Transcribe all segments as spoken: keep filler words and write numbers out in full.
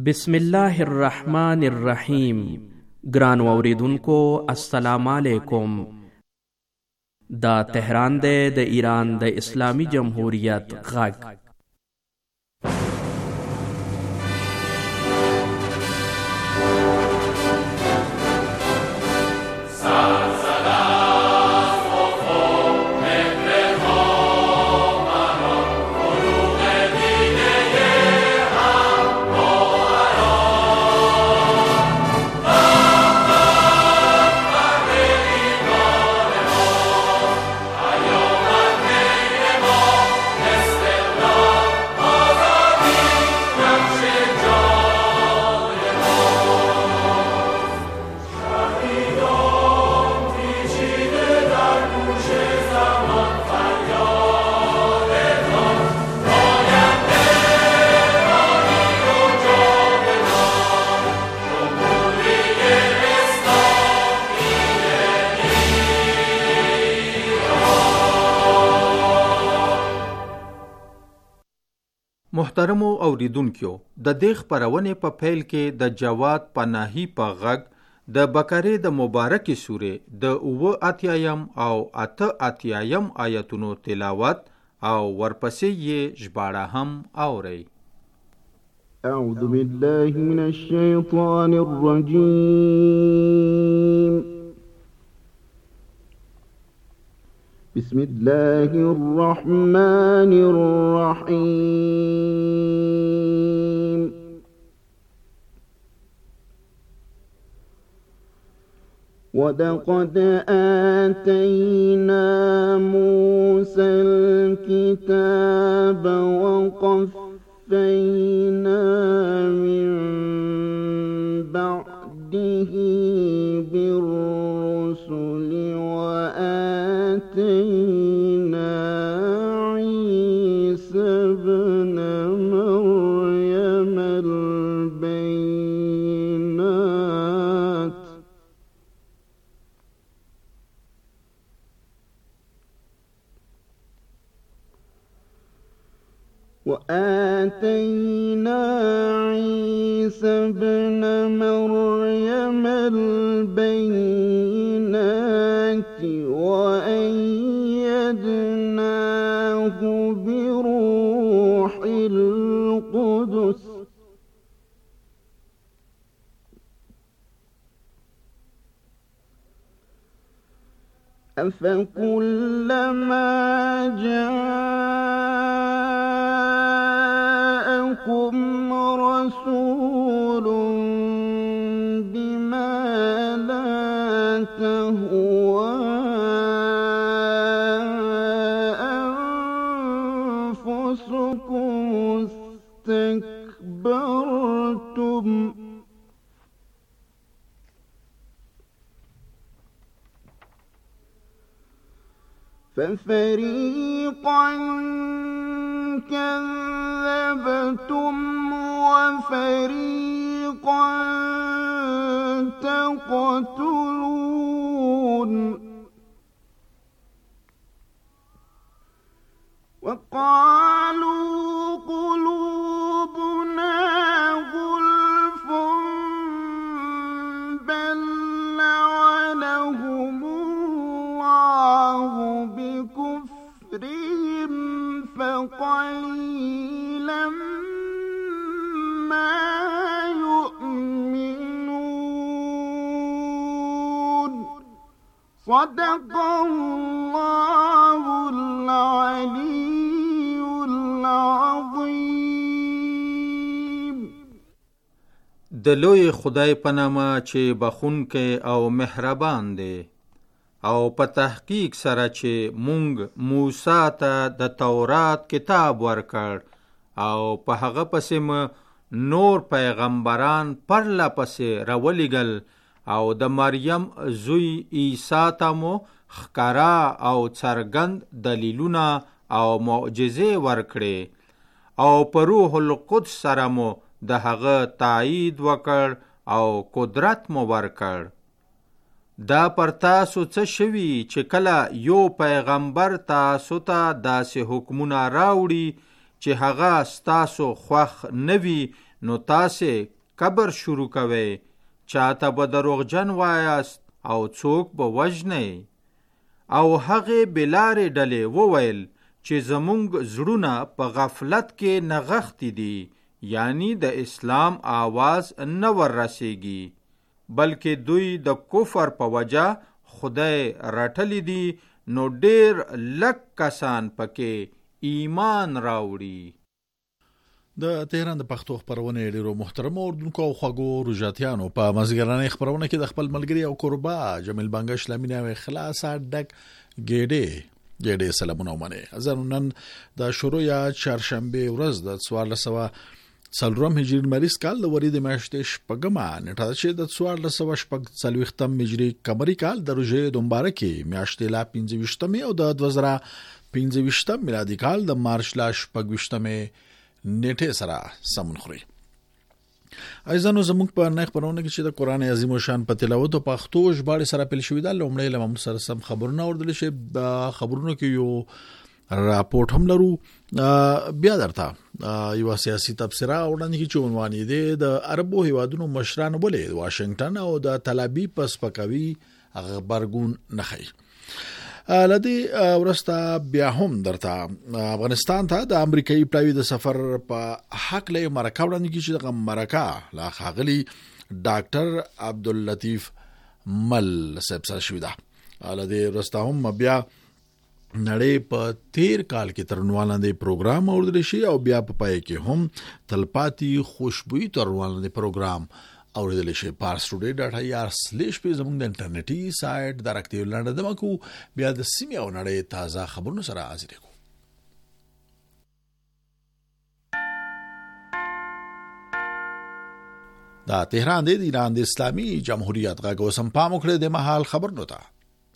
بسم الله الرحمن الرحیم. ګران اوریدونکو السلام علیکم. دا تهران دی د ایران د اسلامی جمهوریت غږ. محترمو اوریدونکو، د دې خپرونې په پیل کې د جواد پناهي په غږ د بقرې د مبارکې سورې د اووه اتیایم او اته اتیایم آیتونو تلاوت او ورپسې یې ژباړه هم اورئ. اعوذ بالله من الشیطان الرجیم. بسم الله الرحمن الرحيم. ولقد آتينا موسى الكتاب وقفينا من بعده بالرسل وآتينا عيسى ابن مريم البينات وآتينا عيسى ابن مريم البينات وأيدناه بروح القدس أفكلما جاءكم رسول بما لا تهوى أنفسكم استكبرتم ففريقا كذبتم وفريقا تقتلون. وقالوا قلوبنا غلف بل لعنهم الله بكفرهم فقليلا ما يؤمنون. صدق الله العلي العظيم. د لوی خدای په نامه چې بخښونکی او مهربان دی، او په تحقیق سره چې مونږ موسی ته د تورات کتاب ورکړ او په هغه پسې مو نور پیغمبران پرله پسې راولېږل او د مریم زوی عیسی ته مو ښکاره او څرګند دلیلونه او معجزې ورکړې او په روح القدس سره مو د هغه تایید وکړ او قدرت مو ورکړ. دا پر تاسو څه شوي چې کله یو پیغمبر تاسو ته داسې حکمونه راوړي چې هغه ستاسو خوښ نه وي، نو تاسې کبر شروع کوئ، چاته به دروغجن وایاست او څوک به وژنئ. او هغې بلارې ډلې وویل چې زمونږ زړونه په غفلت کې نغښتي دي، یعنی د اسلام آواز نه ور رسیږي، بلکې دوی د کفر په وجه خدای رټلی دي، نو ډیر لږ کسان پکې ایمان راوړي. د تهران د پښتو خپرونې ډیرو محترم اوردونکو او خوږو روجاتیانو په مازیګرانې خپرونه کې د خپل ملګری او قربا جمیل بنگش لمینه او اخلاص ډک ګېډې ګېډې سلامونه ومنه. زه نن د شروع یا چهارشنبه ورځ د څوارلس سوه څلورم هجري لمریز کال د ورید میاشتې شپږمه نیټه چې د څوارلس سوه شپږ څلوېښتم هجري قمري کال د روژې د مبارکې میاشتې لا پنځه ویشتمې او د دوه زره پنځه ویشتم میلادي کال د مارچ لا شپږ ویشتمې نیټه سره سمون خوري. ایزانو زموږ په نه خبرونه کې چې د قران عظیم او شان په تلاوت او پښتو ژباړې سره پیل شوې ده، لومړی له موږ سره سم خبرونه اوردل شي. د خبرونو کې یو راپورټ هم لرو، بیا درته یو سیاسي تبصره وړاندې کی چې عنوان دی د عربو هیوادونو مشران ولې واشنگټن او د تل ابیب پس پکوي خبرګون نخي. لدی ورستا بیا هم درته افغانستان ته د امریکایي پلاوی د سفر په حق له مرکه وړاندې کی چې د مرکه لا خاغلی ډاکټر عبداللطیف مل صاحب سره شوی ده. لدی ورستا هم بیا نړۍ په تیر کال کې ترنوالندې پروګرام اوردل شي او بیا په پای کې هم تلپاتی خوشبوئی ترنوالندې پروګرام اوردل شي. پارس ټوډے ډاټا یار سلیش په زموږ د انټرنیټي سایت درکټیو لاندې دمکو بیا د سیمې او نړۍ تازه خبرونو سره حاضر کو. دا تهران د ایران د اسلامي جمهوریت غږ اوسم پام وکړه د محل خبرونو ته.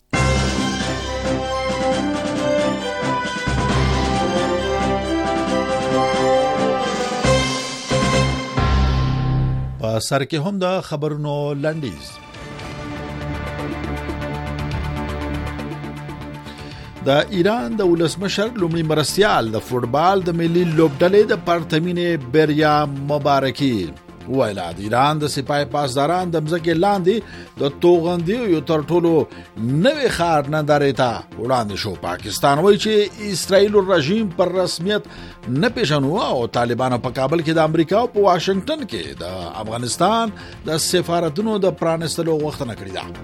په سر کې هم د خبرونو لنډیز. د ایران د ولسمشر لومړي مرستیال د فوټبال د ملي لوبډلې د پرتمینې بریا مبارکي ویلا. د ایران د سپای پاسداران د مځکې لاندې د توغندي یو تر ټولو نوې ښار نندارې ته وړاندې شو. پاکستان وایي چې اسرائیل رژیم پر رسمیت نه پیژنو او طالبانو په کابل کې د امریکا او په واشنگټن کې د افغانستان د سفارتونو د پرانستلو غوښتنه کړې ده.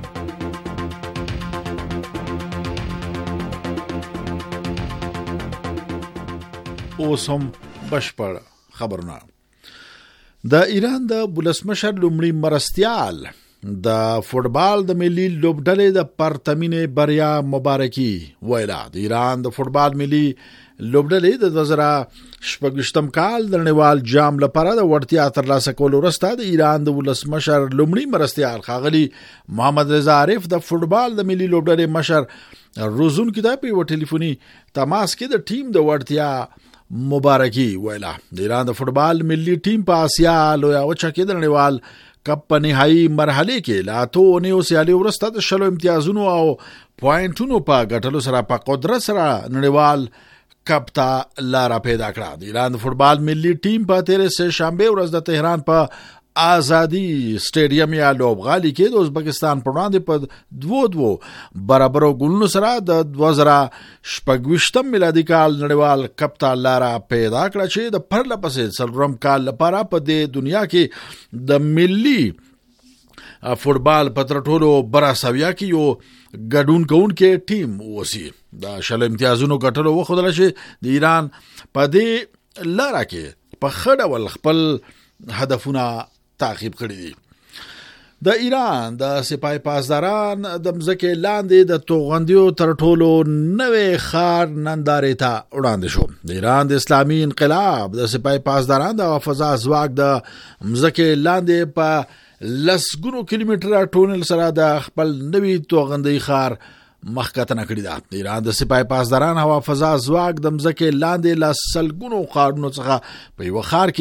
اوس هم بشپړ خبرونه. د ایران د ولسمشر لومړي مرستیال د فوټبال د ملي لوبډلې د پرتمینې بریا مبارکي ویلا. د ایران د فوټبال ملي لوبډلې د دوه زره شپږ ویشتم کال د نړیوال جام لپاره د وړتیا ترلاسه کولو وروسته د ایران د ولسمشر لومړي مرستیال ښاغلي محمد رضا عارف د فوټبال د ملي لوبډلې مشر روزونکو ته په ټلیفوني تماس کې د ټیم د وړتیا مبارکي ویلا. د ایران د فوټبال ملي ټیم په آسیا لویا وچه کې د نړیوال کپ په نهایي مرحله کې لا تو نیو سیالي ورسته د شلو امتیازونو او پوینټونو په ګټلو سره په قدرت سره نړیوال کپ ته لار پیدا کړه. د ایران د فوټبال ملي ټیم په تیرې سه شنبه ورځ د تهران په آزادی سټیډیم یا لوبغالي کې د ازبکستان په وړاندې په دوه دوه برابرو ګولونو سره د دوه زره شپږ ویشتم میلادي کال نړیوال کپ ته لار پیدا کړه چې د پرله پسې څلورم کال لپاره په دې دنیا کې د ملي فوټبال په تر ټولو برا سویا کې یو ګډون کوونکی ټیم وسی. د شل امتیازونو ګټلو وخدل شي د ایران په دې لار کې په خړه ول خپل هدفونه تعقیب کړی دي. د ایران د سپای پاسداران د مځکې لاندې د توغندیو تر ټولو نوې ښار نندارې ته وړاندې شو. د ایران د اسلامي انقلاب د سپای پاسداران د فضا ځواک د مځکې لاندې په لسګونو کیلومتره ټونل سره د خپل نوې توغندي ښار مخکتنه کړی ده. د ایران د سپای پاسداران هوا فضا ځواک د مځکې لاندې له سلګونو ښارونو څخه په یو ښار کې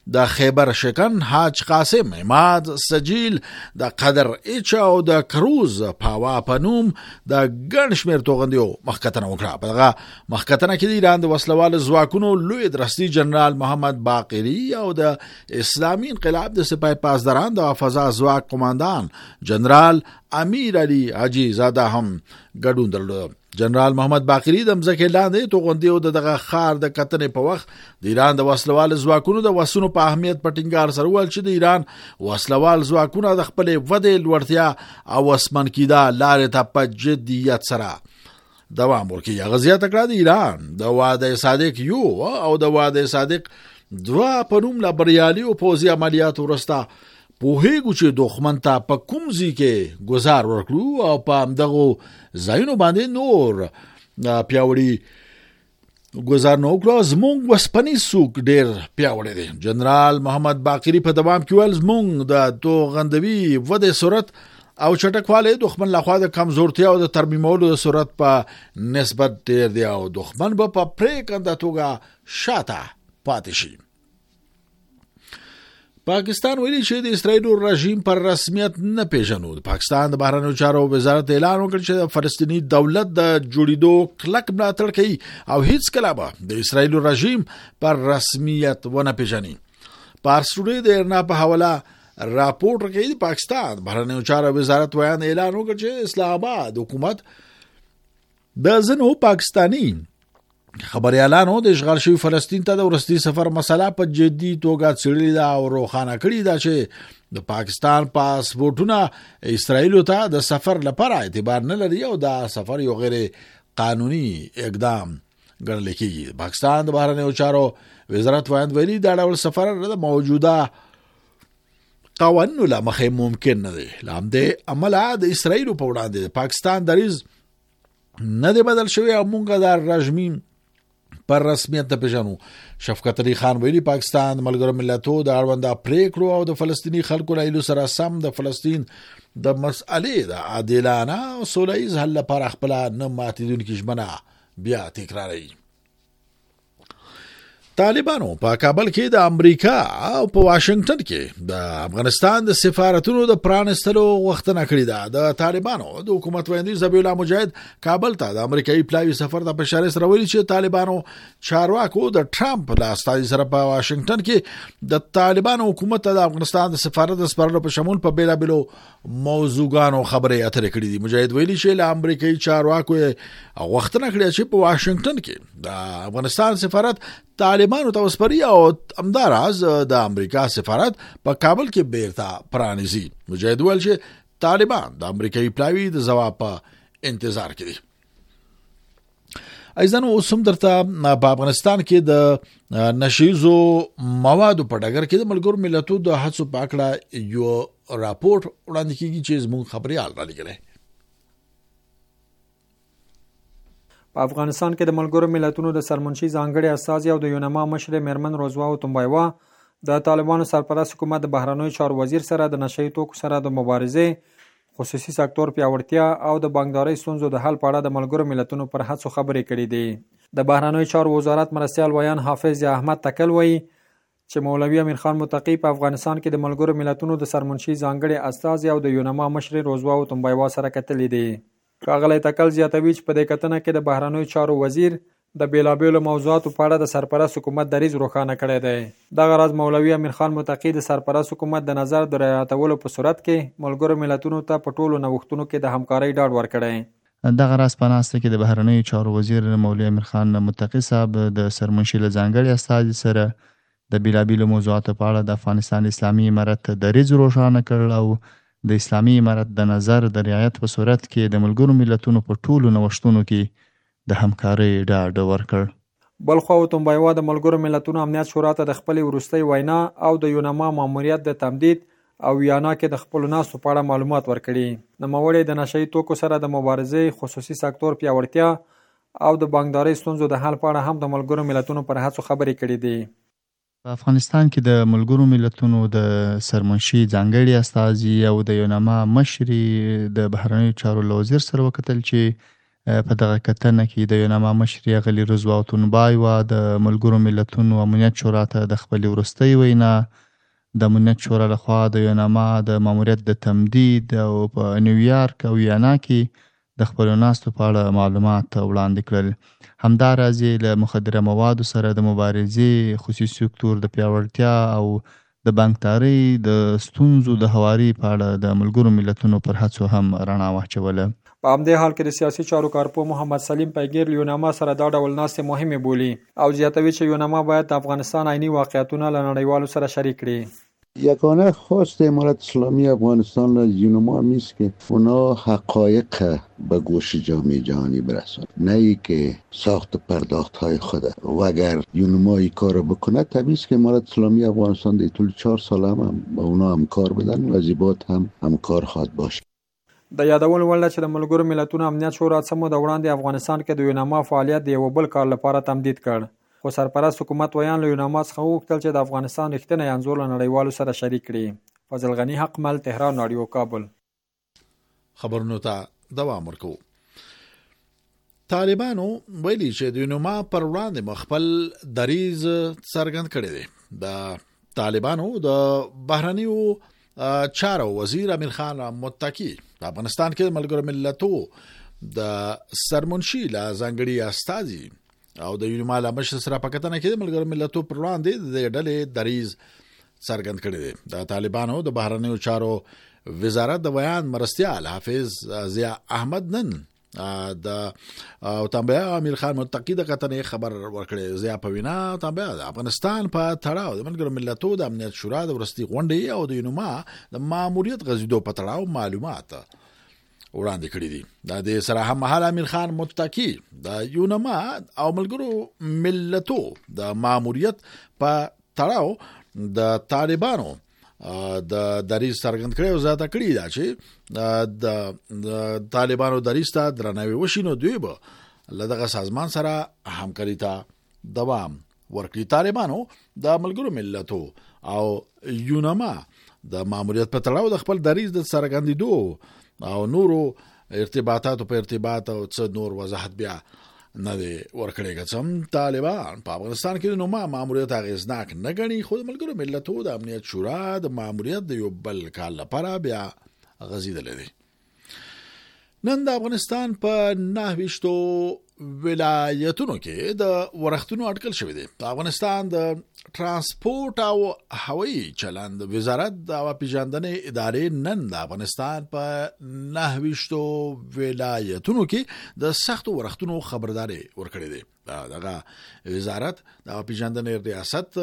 د خیبر شکن حاج قاسم عماد سجیل د قدر ایچ او د کروز پاوا پنوم د ګڼ شمېر توغندیو مخکتنه وکړه. په دغه مخکتنه کې د ایران د وسلوال ځواکونو لوی درستی جنرال محمد باقری او د اسلامي انقلاب د سپاه پاسداران د فضا ځواک قوماندان جنرال امیر علي حاجي زاده هم ګډون درلود. جنرال محمد باقری د مځکې لاندې توغندیو د دغه خار د کتنې په وخت د ایران د وسلوال ځواکونو د وسونو په اهمیت په ټینګار سره وویل چې د ایران وسلوال ځواکونه د خپلې ودې لوړتیا او وسمن کیدا لارې ته په جدیت سره دوام ورکوي. هغه زیاته کړه د ایران د واده صادق یو او د واده صادق دوه په نوم لا بریالي او پوځي عملیات وروسته پوهیږو چې دښمن ته په کوم ځای کې گزار ورکړو او په همدغو ځایونو باندې نور پیاوړي گزار نه وکړو. زموږ وسپنیز څوک ډېر پیاوړی دی. جنرال محمد باقری په دوام کې ویل زموږ د توغندوي ودې سرعت او چټکوالی دښمن لخوا د کمزورتیا او د ترمیمولو د سرعت په نسبت ډېر دی او دښمن به په پرېکنده توګه شاته پاتې شي. پاکستان ویلي چې د اسرائیل رژیم پر رسمیت نه پیژنو. د پاکستان د بهرنیو چارو وزارت اعلان وکړ چې د فلسطینی دولت د جوړېدو کلک ملاتړ کوي او هیڅ کله به د اسرائیل رژیم پر رسمیت ونه پیژني. پارس ټوډے د ارنا په حواله راپورټ کوي د پاکستان بهرنیو چارو وزارت ویان اعلان وکړ چې اسلام آباد حکومت د ځینو پاکستانی خبريالانو د اشغال شوی فلسطین ته د ورستي سفر مسله په جدي توګه څېړلې ده او روښانه کړې ده چې د پاکستان پاسپورټونه اسرائیل ته د سفر لپاره اعتبار نه لري او دا سفر یو غیر قانوني اقدام ګڼل کېږي. پاکستان د بهرنیو چارو وزارت وایي ویلي دا ډول سفر د موجوده قوانینو له مخې ممکن نه دی. لامدې عمله د اسرائیل په وړاندې پاکستان دریز نه دی بدل شوی او مونږ د رژیم پر رسمیت نه پیژنو. شفقت علي خان ویلي پاکستان ملګرو ملتونو د اړونده پریکړو او د فلسطیني خلکو له ایلو سره سم د فلسطین د مسئلې د عادلانه او سوله ایز حل لپاره خپل نه ماتیدونکي ژمنه بیا تکراروي. طالبانو په کابل کې د امریکا او په واشنگټن کې د افغانستان د سفارتونو د پرانستلو غوښتنه کړې ده. د طالبانو د حکومت ویاندوی ذبیح الله مجاهد کابل ته د امریکایي پلاوي سفر ته په اشاره سره ویلي چې طالبانو چارواکو د ټرمپ له استازي سره په واشنگټن کې د طالبانو حکومت ته د افغانستان د سفارت د سپارلو په شمول په بیلابیلو موضوعګانو خبرې اترې کړې دي. مجاهد ویلي چې له امریکایي چارواکو غوښتنه کړې چې په واشنگټن کې د افغانستان سفارت طالبانو ته وسپاري او همداراز د امریکا سفارت په کابل کې بیرته پرانیزي. مجاهد ویل چې طالبان د امریکایي پلاوي د ځواب په انتظار کې دي. ایزانو اوس هم درته په افغانستان کې د نشیزو موادو په ډګر کې د ملګرو ملتونو د هڅو په اړه یو راپورټ وړاندې کیږي چې زموږ خبريال را لګلې. په افغانستان کې د ملګرو ملتونو د سرمنشي ځانګړي استازي او د یونما مشر میرمن روزوا او تنبایوا د طالبانو سرپرست حکومت د بهرنیو چارو وزیر سره د نشئی توکو سره د مبارزې، خصوصي سکتور پیاوړتیا او د بانکدارۍ ستونزو د حل په اړه د ملګرو ملتونو پر هڅو خبرې کړې دي. د بهرنیو چارو وزارت مرستیال ویان حافظ احمد تکل وایي چې مولوي امیر خان متقی په افغانستان کې د ملګرو ملتونو د سرمنشي ځانګړي استازي او د یونما مشر روزوا او تنبایوا سره کتلې دي. ښاغلی تکل زیاتوي چې په دې کتنه کې د بهرنیو چارو وزیر د بیلابیلو موضوعاتو په اړه د سرپرست حکومت دریځ روښانه کړی دی. دغه راز مولوي امیر خان متقی د سرپرست حکومت د نظر د رعایتولو په صورت کې ملګرو ملتونو ته په ټولو نوښتونو کې د همکارۍ ډاډ ورکړی. دغه راز په ناسته کې د بهرنیو چارو وزیر مولوي امیر خان متقی صاحب د سرمنشي له ځانګړي استازي سره د بیلابیلو موضوعاتو په اړه د افغانستان اسلامي امارت دریځ روښانه کړل او د اسلامي امارت د نظر د رعایت په صورت کې د ملګرو ملتونو په ټولو نوښتونو کې د همکارۍ ډاډ ورکړ. بلخوا او تنبایوا د ملګرو ملتونو امنیت شورا ته د خپلې وروستۍ وینا او د یونما ماموریت د تمدید او ویانا کې د خپلو ناستو په اړه معلومات ورکړي. نوموړی د نشئی توکو سره د مبارزې، خصوصي سکتور پیاوړتیا او د بانکدارۍ ستونزو د حل په اړه هم د ملګرو ملتونو پر هڅو خبرې کړې دي. په افغانستان کې د ملګرو ملتونو د سرمنشي ځانګړي استازي او د یونما مشري د بهرنیو چارو له وزیر سره وکتل چې په دغه کتنه کې د یوناما مشر غلی رضوا تونبای و د ملګرو ملتونو امنیت شورا ته د خپل ورستۍ وینا د امنیت شورا لخوا د یوناما د ماموریت د تمدید او په نیویارک او ویانا کې د خپلو ناستو په اړه معلومات وړاندې کړل. همداراز له مخدره موادو سره د مبارزې خصوصي سکتور د پیاوړتیا او د بانکدارۍ د ستونزو د هواري په اړه د ملګرو ملتونو پر هڅو هم رڼا واچوله. په همدې حال کې د سیاسي چارو کارپوه محمد سلیم پیګیر له یوناما سره دا ډول ناستې مهمې بولي او زیاتوي چې یوناما باید د افغانستان عیني واقعیتونه له نړیوالو سره شریک کړي. یگانه خواست امارت اسلامی افغانستان از یوناما هم است که اونا حقایق به گوش جامعه جهانی برسان، نه ای که ساخت پرداخت های خود. و اگر یوناما این کار بکنه طبیعی است که امارت اسلامی افغانستان در طول چهار سال هم, هم با اونا همکار بدن و زیبات هم همکار خواهد باشه. د یادول ول چې د ملګرو ملتونو امنیت شورا څخه د وړاندې افغانستان کې د یوناما فعالیت د یو بل کار لپاره تمدید کړ، خو سرپرست حکومت ویان له یوناما څخه وغوښتل چې د افغانستان رښتینی انځور له نړیوالو سره شریک کړي. فضل غنی حقمل، تهران رادیو، کابل. خبرونو ته دوام ورکوو. طالبانو ویلي چې د یوناما پر وړاندې مخبل دریز څرګند کړی دی. د طالبانو د بهرنیو چارو وزیر امیر خان متکی په افغانستان کې ملګرو ملتونو د سرمنشي لا ځانګړي استازي او د یوناما له مشر سره په کتنه کې ملګرو ملتونو پر وړاندې د ډلې دریز څرګند کړی دی. د طالبانو د بهرنیو چارو وزارت د بیان مرستیال حافظ ضیا احمد نن د او تنبیه امیر خان متقی د قطنې خبر ورکړي. ضیا په وینا تنبیه د افغانستان په تړاو د ملګرو ملتونو د امنیت شورا د ورستي غونډې او د یوناما د ماموریت غزیدو په تړاو معلومات وړاندې کړي دي. د سره هم مهال امیر خان متقی د یوناما او ملګرو ملتونو د ماموریت په تړاو د طالبانو د دریز څرګند کړي او زیاته کړي دا چې د طالبانو دریز ته درناوی وشي نو دوی به له دغه سازمان سره همکاري ته دوام ورکړي. طالبانو د ملګرو ملتونو او یوناما د ماموریت په تړاو د خپل دریز د څرګندېدو او نورو ارتباطاتو په ارتباط او څه نور وضاحت بیا نه دی ورکړی. کوم طالبان په افغانستان کې نو ما ماموریت اغیزناک نه غني، خو د ملګرو ملتونو د امنیت شورا د ماموریت د یو بل کال لپاره بیا غزیدل دي. نن د افغانستان په نهویشتو ولایتونو کې د ورښتونو اټکل شوی دی. په افغانستان د ترانسپورت او هوایي چلند وزارت د پیژندنې ادارې نن د افغانستان په نهویشتو ولایتونو کې د سختو ورښتونو خبرداري ورکړې دی. دغه وزارت د پیژندنې ریاست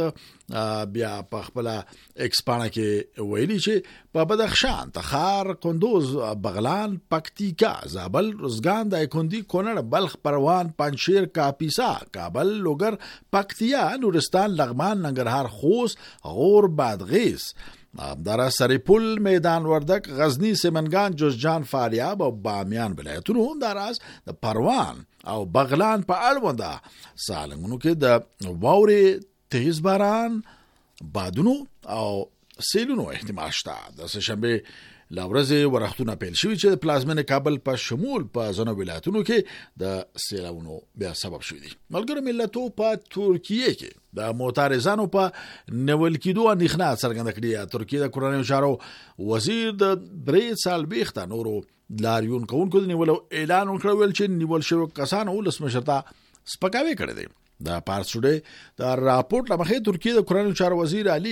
بیا په خپل ایکسپانه کې ویلي چې په بدخشان، تخار، کندوز، بغلان، پکتیکا، زابل، روزګان، دایکندي، کونړ، بلخ، پروان، پنجشیر، کاپیسا، کابل، لوګر، پکتیا، نورستان، لغمان، ننګرهار، خوست، غور، بادغیس، دارا سریپول، میدان وردک، غزنی، سمنگان، جوزجان، فاریاب او بامیان ولایتونو همداراز د پروان او بغلان په اړونده سالنګونو کې د واورې، تیز باران، بادونو او سیلونو احتمال شته. د سهشنبه له ورځې ورښتونه پیل شوي چې د پلازمینې کابل په شمول په ځینو ولایتونو کې د سیلابونو بیا سبب شوي دي. ملګرو ملتونو په ترکیه کې د معترضانو په نیول کېدو اندېښنه څرګنده کړې. ترکیه د کورنیو چارو وزیر د درې څلوېښت نورو لاریون کوونکو د نیولو اعلان وکړ، ویل چې نیول شوي کسانو ولسمشر ته سپکاوی کړی دی. د پارس ټوډے د راپورټ لمخې ترکیه د کورنیو چارو وزیر علي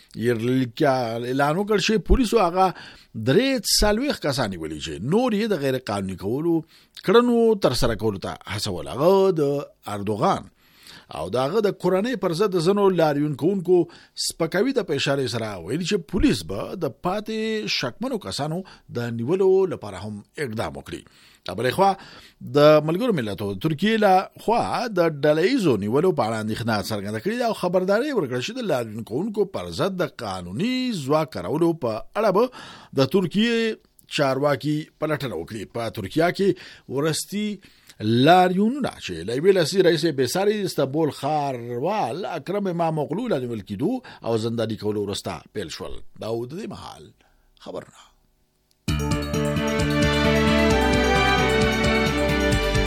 یرلیکا اعلان وکړ چې پولیسو هغه درې څلوېښت کسان نیولي چې نور یې د غیر قانوني کولو کړنو تر سره کولو ته هڅول. هغه د اردوغان او داغه د کورنۍ پر ضد زنو لاریون کوونکو سپکاوي د اشاره سره ویلي چې پولیس به د پاتې شکمنو کسانو د نیولو لپاره هم اقدام وکړي. بلې خوا د ملګرو ملتونو ترکیه له خوا د ډلهیزو نیولو په اړه اندېښنه څرګنده کړې ده او خبرداری ورکړه چې د لاریون کوونکو پر ضد د قانوني ځواک کارولو په اړه به د ترکیه چارواکي پلټنه وکړي. په ترکیه کې ورستي لاریونونه چې له یوې لسي رئیس بیساري استانبول ښاروال اکرم امام اوغلو له نیول کېدو او زنداني کولو وروسته پیل شول. دا د دې مهال خبرونه.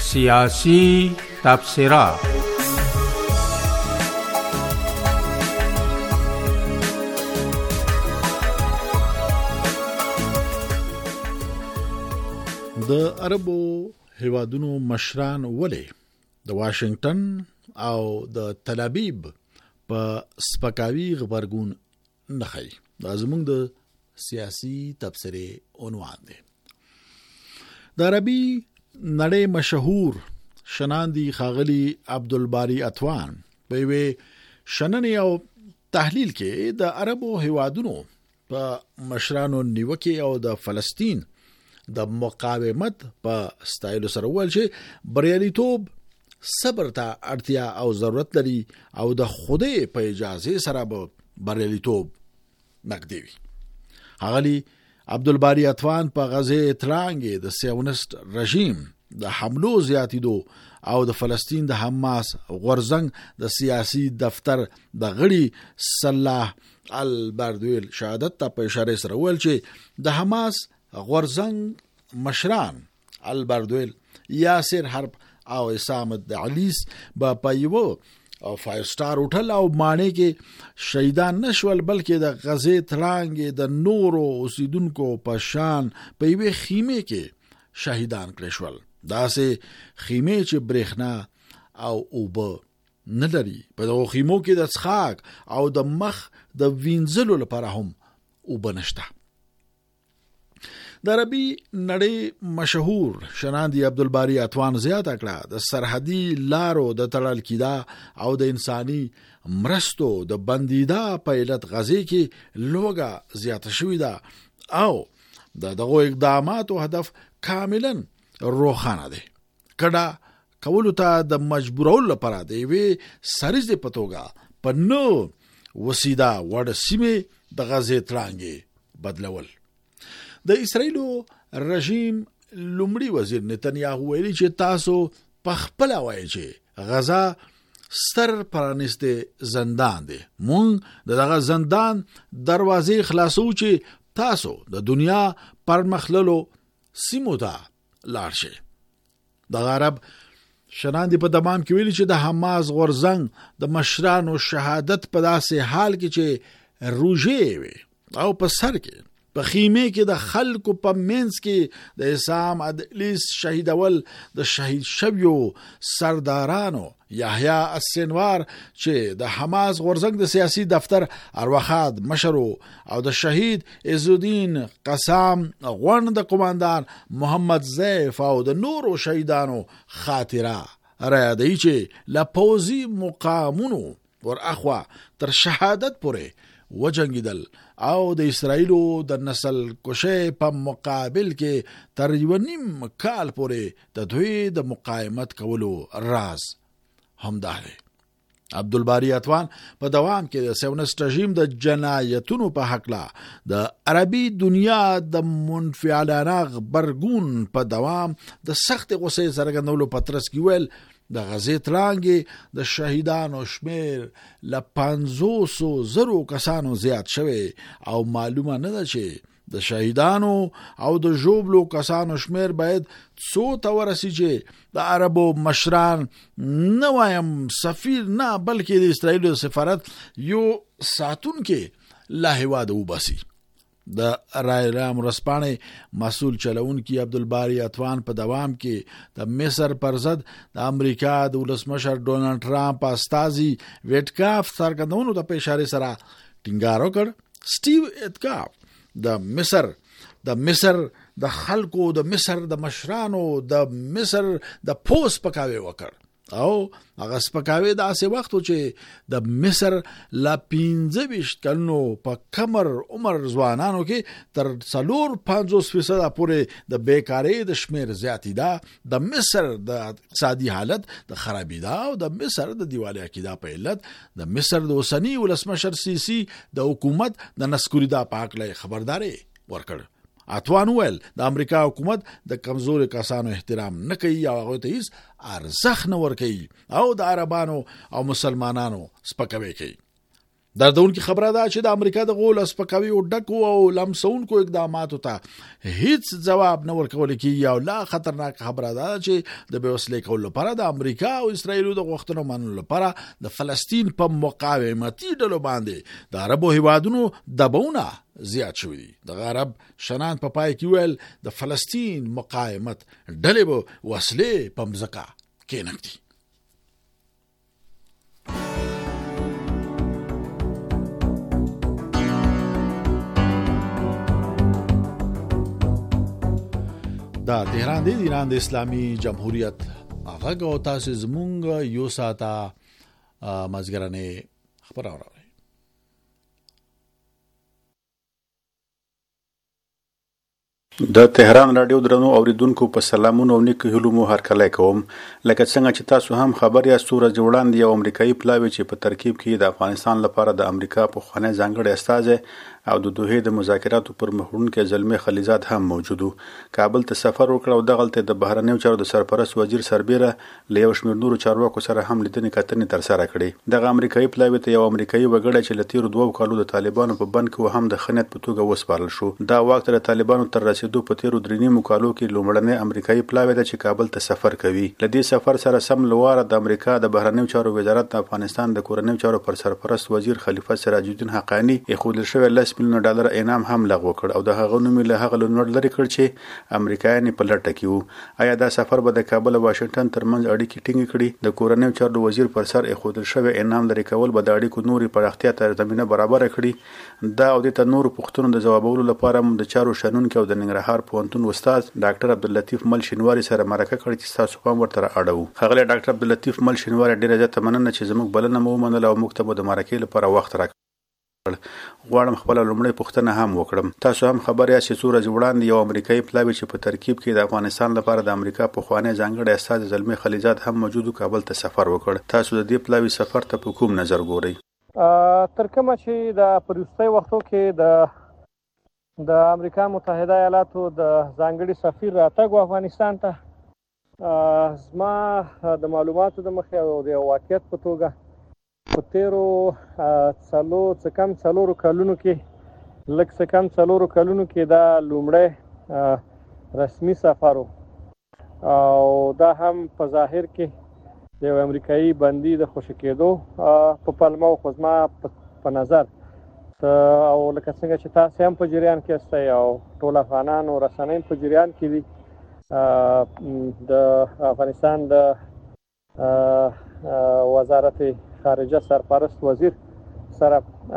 سیاسی تبصره. د عربو هیوادونو مشران ولې د واشنگټن او د تل ابیب په سپکاوي غبرګون نه خي؟ دا زموږ د سیاسي تبصره عنوان دی. د عربي نړۍ مشهور شناندي خاغلی عبدالباری اتوان په یوه شننې او تحلیل کې د عربو هیوادونو په مشرانو نیوکه او د فلسطین د مقاومت په ستایلو سره ول چې بریالیتوب صبر ته اړتیا او ضرورت لري او د خوده په اجازه سره به بریالیتوب نقدي وي. اغلی عبدالباری اتوان په غزه ترانګ د سیونست رژیم د حملو زیاتیدو او د فلسطین د حماس غورزنګ د سیاسي دفتر د غړي صلاح البردویل شهادت ته په اشاره سره ول چې د حماس غورزنګ مشران البردویل یاسر حرب او اسام الدعلیس با پایو او فایو سٹار هوټل او مانې کې شهیدان نشول بلکې د غزه ترانګ د نورو اوسیدونکو په شان په یوه خیمه کې شهیدان کړل شول. دا سه خیمه چې برېښنا او اوبه نه لري، په دغه خیمو کې د څښاک او د مخ د وینځلو لپاره هم اوبه نشته. د عربي نړۍ مشهور شناندي عبدالباری اتوان زیاته کړه د سرحدي لارو د تړل کیدا او د انساني مرستو د بندیدا په علت غزه کې لوګه زیاته شوې ده او د دغه اقداماتو هدف کاملا روښانه دی. کډه کولو ته د مجبورولو لپاره دی وی سریز په توګه په نو وسیدا وړ سیمه د غزه ترانګي بدلول. د اسرایلو رژیم لومړي وزیر نتنیاهو ویلي چې تاسو په خپل وایي چې غزه ستر پرانسته زندان دی. مونږ دغه زندان دروازې خلاصو چې تاسو د دنیا پرمخللو سیمو ته لاړ شئ. د عرب شناندي په دمام کې ویلي چې د حماس غورزنګ د مشرانو شهادت په داسې حال کې چې روژې وي او په سر کې په خیمه کې د خلکو په منځ کې د اسام ادلیس شهیدول د شهید شویو سردارانو یحیی السنوار چې د حماس غورزنګ د سیاسي دفتر ارواخاد مشرو او د شهید عزالدین قسام غوند د قوماندان محمد زیف او د نورو شهیدانو خاطره را دی چې لپوزي مقامونو ور اخوا تر شهادت پورې وجنګیدل او د اسرایلو د نسل کشه په مقابل کې تر یو نیم کال پورې د دوی د مقاومت کولو راز همدا دی. عبدالباری اتوان په دوام کې د سیونست رژیم د جنایتونو په حق لا د عربي دنیا د منفعلانه غبرګون په دوام د سخت غصې څرګندولو په ترڅ کې ویل د غزه ترانګ د شهیدانو شمیر ل پنځوس زرو کسانو زیات شوه او معلومه نه ده چې د شهیدانو او د جوبلو کسانو شمیر باید څو ته ورسي چې د عربو مشران نه وایم سفیر نه بلکې د اسرایل سفارت یو ساتون کې لا هواد وباسي. د رایلام رسپانه مسؤل چلون کی عبدالباری اتوان په دوام کې د مصر پر ضد د امریکا د ولسمشر ډونالد ټرامپ استازي ویټکاف څرګندونو د اشاره سره ټینګار وکړ. سټیو اتکاف د مصر د مصر د خلکو د مصر د مشرانو د مصر د پوس پکاوي وکړ او هغه سپکاوي د اسې وخت چې د مصر لا پنځه ویشت کلونو په کمر عمر ځوانانو کې تر څلور پنځوس فیصد پورې د بیکاری د شمیر زیاتی ده. د مصر د اقتصادي حالت د خرابې ده او د مصر د دیوالیا کېدا په علت د مصر د اوسنی ولسمشر سیسی د حکومت د نسکوریدا په اړه خبرداري ورکړ. اتوان ویل د امریکا حکومت د کمزوري کسانو احترام نه کوي او هغه ته هیڅ ارزښت نه ورکوي او د عربانو او مسلمانانو سپکوي کوي. دردونکو خبره ده چې د امریکا د غول اسپکاوي او ډکو او لمسونکو اقداماتو ته هیڅ جواب نه ورکول کیږي او لا خطرناک خبره ده چې د بیوسلې کولو لپاره د امریکا او اسرایل د غوښتنو منلو لپاره د فلسطین په مقاومتي ډلو باندې د عربو هیوادونو دباونه زیات شوی دي. د غرب شنان په پای کې ویل د فلسطین مقاومت ډلې به وسلې په مځکه کېنږدي. دا تهران دی ایران د اسلامي جمهوریت هغه او تاسو زمونږ یو ساته مازګرانه خبره اورئ. د تهران رادیو درنو اوریدونکو په سلامونو او نیک هیلو مو هرکلی کوم. لکه څنګه چې تاسو هم خبر یاست ورځ وړاندې یو امریکایي پلاوی چې په ترکیب کې د افغانستان لپاره د امریکا په خوانی ځانګړی استازی او د دوحې د مذاکراتو پر مخونکي زلمی خلیزاد هم موجودو. کابل ته سفر وکړ او دغلته د بهرنیو چارو د سرپرست وزیر سربیره له یو شمېر نورو چارواکو سره هم لیدنې کتنې ترسره کړې. دغه امریکایي پلاوی ته یو امریکایي وګړی چې له تیرو دوو کالو د طالبانو په بند کې هم د خنیت په توګه وسپارل شو. دا وخت د طالبانو تر رسیدو په تیرو درې نیمو کالو کې لومړنی امریکایي پلاوی ده چې کابل ته سفر کوي. له دې سفر سره سم لواره د امریکا د بهرنیو چارو وزارت د افغانستان د کورنیو چارو پر سرپرست وزیر خلیفه سراج الدین حقانی ایښودل شوی لس میلیونه ډالر انعام هم لغوه کړ او د هغه نوم له هغه لنور لري کړ چې امریکایان په لټه کې وو. آیا دا سفر به د کابل او واشنگټن ترمنځ اړیکې ټینګې کړي؟ د کورنیو چارو وزیر پر سر ایښودل شوی انعام لري کول به د اړیکو نورې پراختیا ته زمینه برابر کړي. دا او د تنور پښتون د جوابولو لپاره د چارو شنونکو او د ننګرهار پوهنتون استاد ډاکټر عبداللطیف مل شینواری سره مرکه کړې چې تاسو پام ورته اړو. خغلی ډاکټر عبداللطیف مل شینواری ډیره زیاته مننه چې زموږ بلنه مو ومنله او موږ ته د مرکې لپاره وخت راکړ. غواړم خپل لومړی پوښتنه هم وکړم. تاسو هم خبر یاست چې څو ورځې وړاندې یو امریکایي پلاوی چې په ترکیب کې د افغانستان لپاره د امریکا په خوانی ځانګړی استازی زلمی خلیزاد هم موجود کابل ته سفر وکړ. تاسو د دې پلاوی سفر ته په کوم نظر ګورئ؟ تر کومه چې د پروستۍ وختو کې د د امریکا متحده ایالاتو د ځانګړي سفیر راتګ افغانستان ته زما د معلوماتو د مخې او د واقعیت په توګه په تیرو څلو څه کم څلورو کلونو کې لږ څه کم څلورو کلونو کې دا لومړی رسمي سفر او دا هم په ظاهر کې د یو امریکایي بندي د خوشي کېدو په پلمه خو زما په نظر او لکه څنګه چې تاسو هم په جریان کې استئ او ټول افغانان او رسنۍ په جریان کې دي د افغانستان د وزارت خارجه سرپرست وزیر سره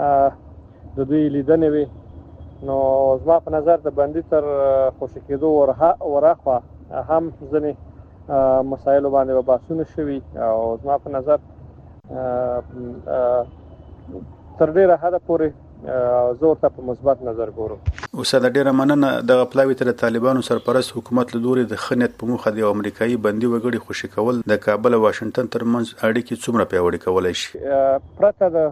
د دوی لیدنې وي. نو زما په نظر د بندي تر خوشي کېدو ورهاخوا هم ځینې مسایلو باندې بحثونه شوي او زما په نظر تر ډیره حده پورې زه ورته په مثبت نظر ګورم. استاد ډیره مننه. دغه پلاوی ته د طالبانو سرپرست حکومت له لوري د خنیت په موخه د امریکایي بندي وګړي خوشي کول د کابل او واشنگټن ترمنځ اړیکې څومره پیاوړې کولای شي؟ پرته د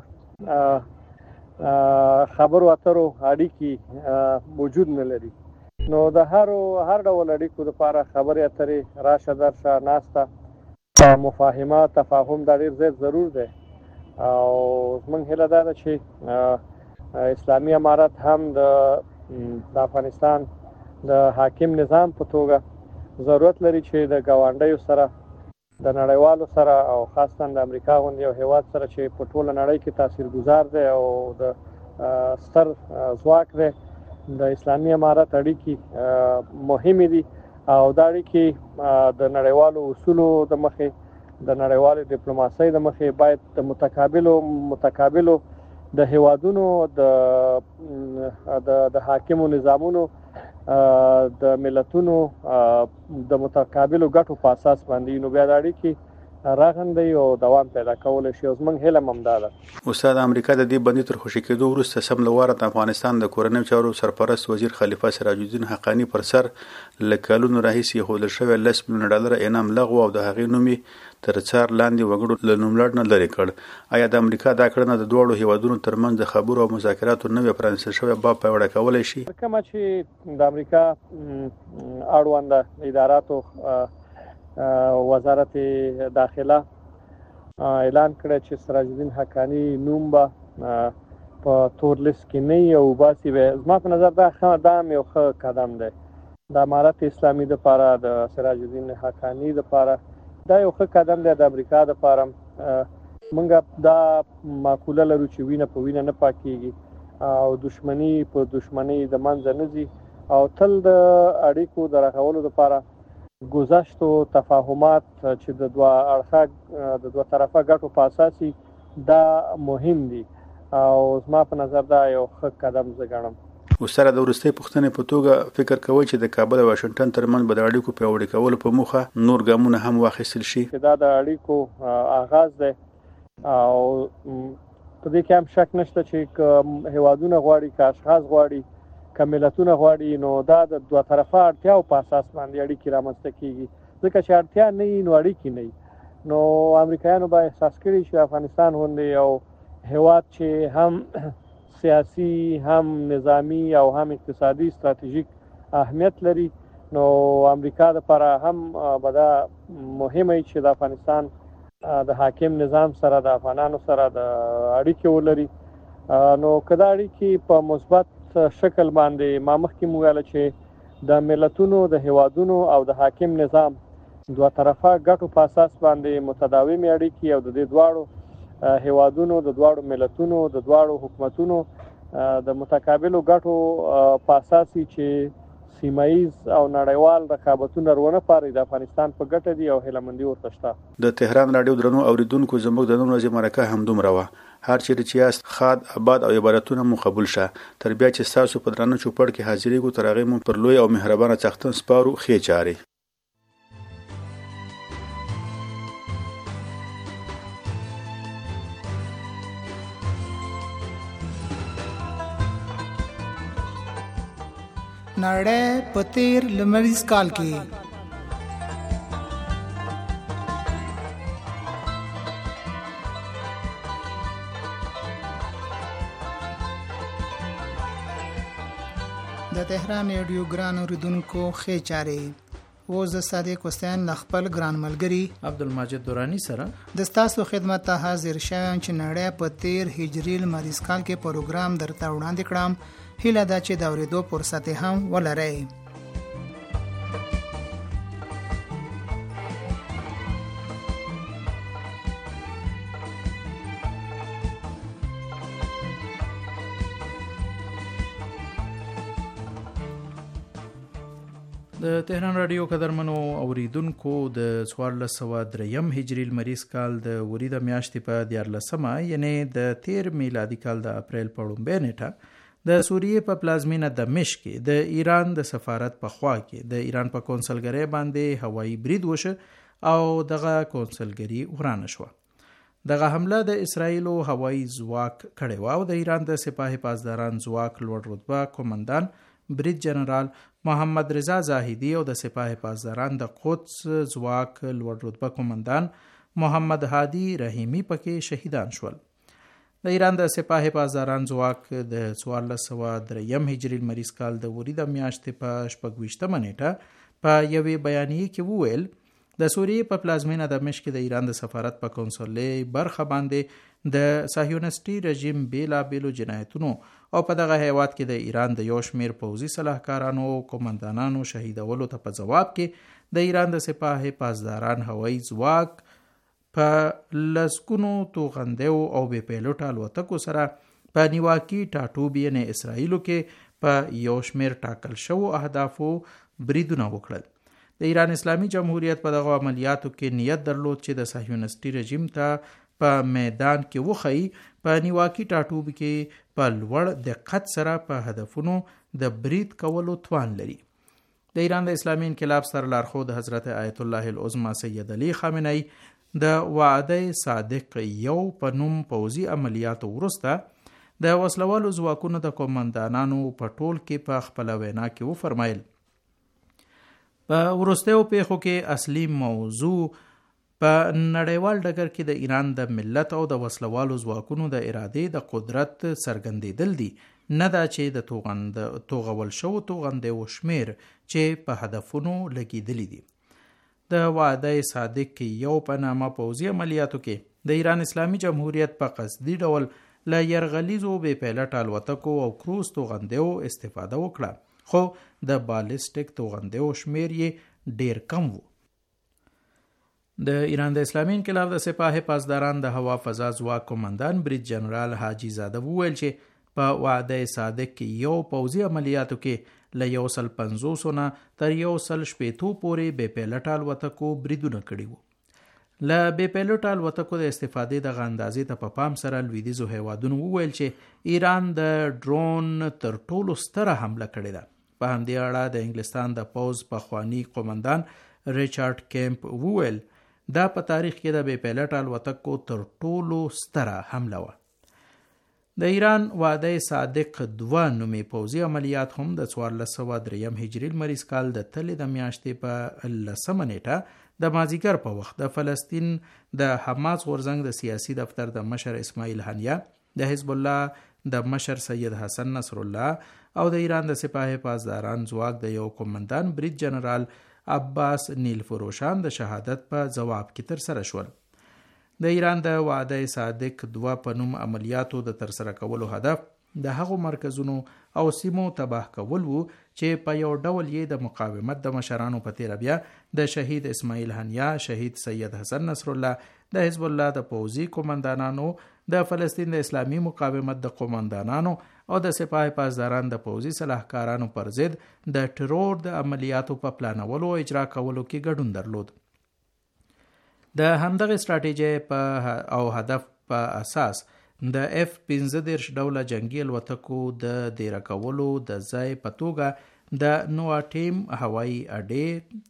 خبرو اترو اړیکې وجود نه لري. نو د هر هر ډول اړیکو لپاره خبرې اترې راشه درشه ناسته مفاهمه تفاهم دا ډیر زیات ضرور دی او زموږ هیله دا ده چې اسلامي امارت هم د افغانستان د حاکم نظام په توګه ضرورت لري چې د ګاونډیو سره د نړیوالو سره او خاصه د امریکا غوندې یو هیواد سره چې په ټوله نړۍ کې تاثیرګذار دی او د ستر ځواک دی د اسلامي امارت اړیکې مهمې دي او دا اړیکې د نړیوالو اصولو د مخې د نړیوالو ډیپلوماسۍ د مخې باید د متقابلو متقابلو د هیوادونو د د حاکمو نظامونو د ملتونو د متقابلو ګټو په اساس باندې نو بیا د اړیکې راغندي او دوام پیدا کول شي. اوس موږ هیله ممدا ده. استاد امریکا د دې بندي تر خوشي کېدو وروسته سم لواره د افغانستان د کورنیو چارو سرپرست وزیر خلیفه سراج الدین حقانی پر سر لکالونو راهیسې هولل شوی لس میلیونه ډالر انعام لغوه او د هغې نومې تر څار لاندې وګړو له نوملړ نه لرې کړ. آیا د امریکا دا کړنه د دواړو هیوادونو ترمنځ د خبرو او مذاکراتو نوې پرانیستل شوی باب پیاوړی کولی شي؟ کومه چې د امریکا اړونده اداراتو وزارت داخله اعلان کړی چې سراج الدین حقانی نوم به په تور لیست کې نه او باسي به. زما په نظر دا دا یو ښه قدم دی د امارت اسلامي دپاره، د سراج الدین حقانی دپاره دا یو ښه قدم دی. د امریکا دپاره موږ دا مقوله لرو چې وینه په وینه نه پاکېږي او دشمني په دشمني د منځه نه ځي او تل د اړیکو د رغولو دپاره گذشت او تفاهمات چې د دوه اړخه د دوه طرفه ګټو په اساسي دا مهم دي او زما په نظر دا یو ښه قدم زه ګڼم. وسره د وروستۍ پوښتنې په توګه فکر کوئ چې د کابل او واشنګټن ترمنځ به د اړیکو پیاوړي کولو په موخه نور ګامونه هم واخیستل شي؟ دا د اړیکو آغاز دی او په دې کې هم شک نشته چې هیوادونه غواړي، که اشخاص غواړي، که ملتونه غواړي، نو دا د دوه طرفه اړتیاو په اساس باندې اړیکې رامنځته کیږي. ځکه چې اړتیا نه وي نو اړیکې نه وي. نو امریکایانو به احساس کړي چې افغانستان غوندې یو هیواد چې هم سیاسی هم نظامی او هم اقتصادي ستراتیژیک اهمیت لري، نو امریکا دپاره هم به دا مهمه چې د افغانستان د حاکم نظام سره د افغانانو سره د اړیکې ولري. نو که دا اړیکې په مثبت شکل باندې ما مخکې وویله چې د ملتونو، د هیوادونو او د حاکم نظام دوه طرفه ګټو په اساس باندې متداومې اړیکې او د دې دواړو هیوادونو، د دواړو ملتونو، د دواړو حکومتونو د متقابلو ګټو په اساسي چې سیمایز او نړیوال رقابتونه رونه پاري د افغانستان په ګټه دي او هیلهمندي ورته شته. د تهران راډیو درنو اوریدونکو، زموږ د نن ورځې مرکه همدومره وه. هر چیرې چې یاست خاد آباد او عبارتونه مو قبول شه. تر بیا چې ستاسو په درانه چوپړ کې حاضرېږو، تر هغې مو پر لوی او مهربانه څښتن سپارو ښې چارې. نړۍ په تیر لمریز کال کې د تهران رادیو ګران اوریدونکو ښې چارې و زه صادق حسین له خپل ګران ملګري عبدالمجید دورانی سره د ستاسو خدمت ته حاضر شوم چې نړۍ په تیر هجري لمریز کال کې پروګرام درته وړاندې کړم. هیله ده چې د اورېدو فرصت هم ولرئ. د تهران رادیو قدرمنو اوریدونکو، د څوارلس سوه دریم هجري لمریز کال د وریده میاشتې په دیارلسمه یعنې د تیر میلادي کال د اپریل په لومړۍ نیټه د سوریې په پلازمینه دمشق کې د ایران د سفارت په خوا کې د ایران په کونسلګرۍ باندې هوایي برید وشه او دغه کونسلګري ورانه شوه. دغه حمله د اسرائیلو هوایي ځواک کړې وه او د ایران د سپاه پاسداران ځواک لوړ رتبه قومندان برید جنرال محمد رضا زاهدی او د سپاه پاسداران د قدس ځواک لوړ رتبه قومندان محمد هادي رحیمی پکې شهیدان شول. د ایران د سپاه پاسداران ځواک د څوارلس سوه دریم هجري لمریز کال د وریده میاشتې په شپږویشتمه نیټه په یوې بیانیې کې وویل د سوریې په پلازمینه دمشق کې د ایران د سفارت په کنسولۍ برخه باندې د صهیونیستي رژیم بیلابیلو جنایتونو او په دغه هیواد کې د ایران د یو شمیر پوځي صلاحکارانو او قومندانانو شهیدولو ته په جواب کې د ایران د سپاه پاسداران هوایي ځواک په لسګونو توغندیو او بې پیلوټه الوتکو سره په نیواکي ټاټوب یعنې اسرائیلو کې په یو شمیر ټاکل شوو اهدافو بریدونه وکړل. د ایران اسلامي جمهوریت په دغه عملیاتو کې نیت درلود چې د صهیونیستي رژیم ته په میدان کې وخی په نیواکي ټاټوب کې په لوړ دقت سره په هدفونو د برید کولو توان لري. د ایران د اسلامي انقلاب سرلارښود حضرت آیت الله العظمى سید علی خامنه‌ای د وعده صادق یو په نوم پوځي عملیاتو وروسته د وسلوالو ځواکونو د قومندانانو په ټول کې په خپل وینا کې وفرمایل په وروستیو پیښو کې اصلي موضوع په نړیوال ډګر کې د ایران د ملت او د وسلوالو ځواکونو د ارادې د قدرت څرګندېدل دي، نه دا چې د توغند توغول شو توغندې و شمیر چې په هدفونو لګېدلې دي. د وعده صادق یو په نامه پوځي عملیاتو کې د ایران اسلامي جمهوریت په قصدي ډول له یرغلیزو بې پیلټ الوتکو او کروز توغندیو استفاده وکړه، خو د بالستیک توغندیو شمیر یې ډیر کم وو. د ایران د اسلامي انقلاب د سپاه پاسداران د هوا فضا ځواک قومندان برید جنرال حاجی زاده وویل چې په وعده صادق کې یو پوځي عملیاتو کې له یو سل پنځوسو نه تر یو سل شپېتو پورې بې پیلټ الوتکو بریدونه کړي وو. له بې پیلټ الوتکو د استفادې دغه اندازې ته په پام سره لویدیځو هیوادونو وویل چې ایران د ډرون تر ټولو ستره حمله کړې ده. په همدې اړه د انګلستان د پوځ پخوانی قومندان ریچارډ کیمپ وویل دا په تاریخ کې د بې پیلټ الوتکو تر ټولو ستره حمله وه. د ایران وعده صادق دوه نومي پوځي عملیات هم د څوارلس سوه دریم هجري لمریز کال د تلې د میاشتې په لسمه نیټه د مازدیګر په وخت د فلسطین د حماس غورځنګ د سیاسي دفتر د مشر اسماعیل هنیه، د حزب الله د مشر سید حسن نصر الله او د ایران د سپاه پاسداران ځواک د یو قومندان برید جنرال عباس نیل فروشان د شهادت په ځواب کې تر سره شول. د ایران د وعده صادق دوه په نوم عملیاتو د ترسره کولو هدف د هغو مرکزونو او سیمو تباه کول وو چې په یو ډول یې د مقاومت د مشرانو په تیر بیا د شهید اسماعیل هنیه، شهید سید حسن نصر الله، د حزب الله د پوځي قومندانانو، د فلسطین د اسلامي مقاومت د قومندانانو او د سپاه پاسداران د پوځي صلاحکارانو پر ضد د ټرور د عملیاتو په پلانولو او اجرا کولو کې ګډون درلود. د همدغه استراتیژي په او هدف په اساس د اف پنځه دېرش ډوله جنگي الوتکو د دیره کولو د ځای په توګه د نوواټیم هوایي اډې،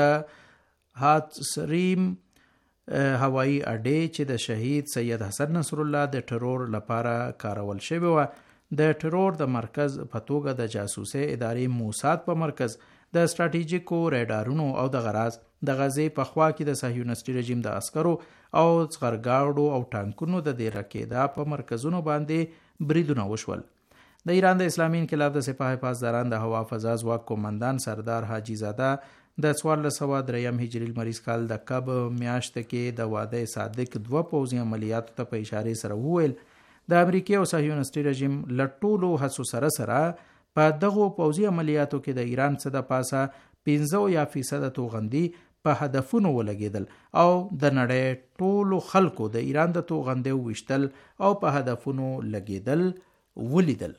د هاتسریم هوایي اډې چې د شهید سید حسن نصر الله د ټرور لپاره کارول شوی و، د ټرور د مرکز په توګه د جاسوسي ادارې موساد په مرکز د استراتیژیکو ریډارونو او د غراز د غزې په خوا کې د صهیونیستي رژیم د عسکرو او څغرګاړو او ټانکونو د دیره کېدا په مرکزونو باندې بریدونه وشول. د ایران د اسلامي انقلاب د سپاه پاسداران د هوا فضا ځواک قومندان سردار حاجی زاده د څوارلس سوه دریم هجري لمریز کال د کب میاشت کې د وعده صادق دوه پوځي عملیاتو ته په اشاره سره وویل د امریکای او صهیونیستي رژیم لټولو هڅو سره سره په دغه پوځي عملیاتو کې د ایران څخه د پاسه پنځه یا فیصد توغندي په هدفونو ولګیدل او د نړۍ ټولو خلکو د ایران د توغندي وشتل او په هدفونو لګیدل ولیدل.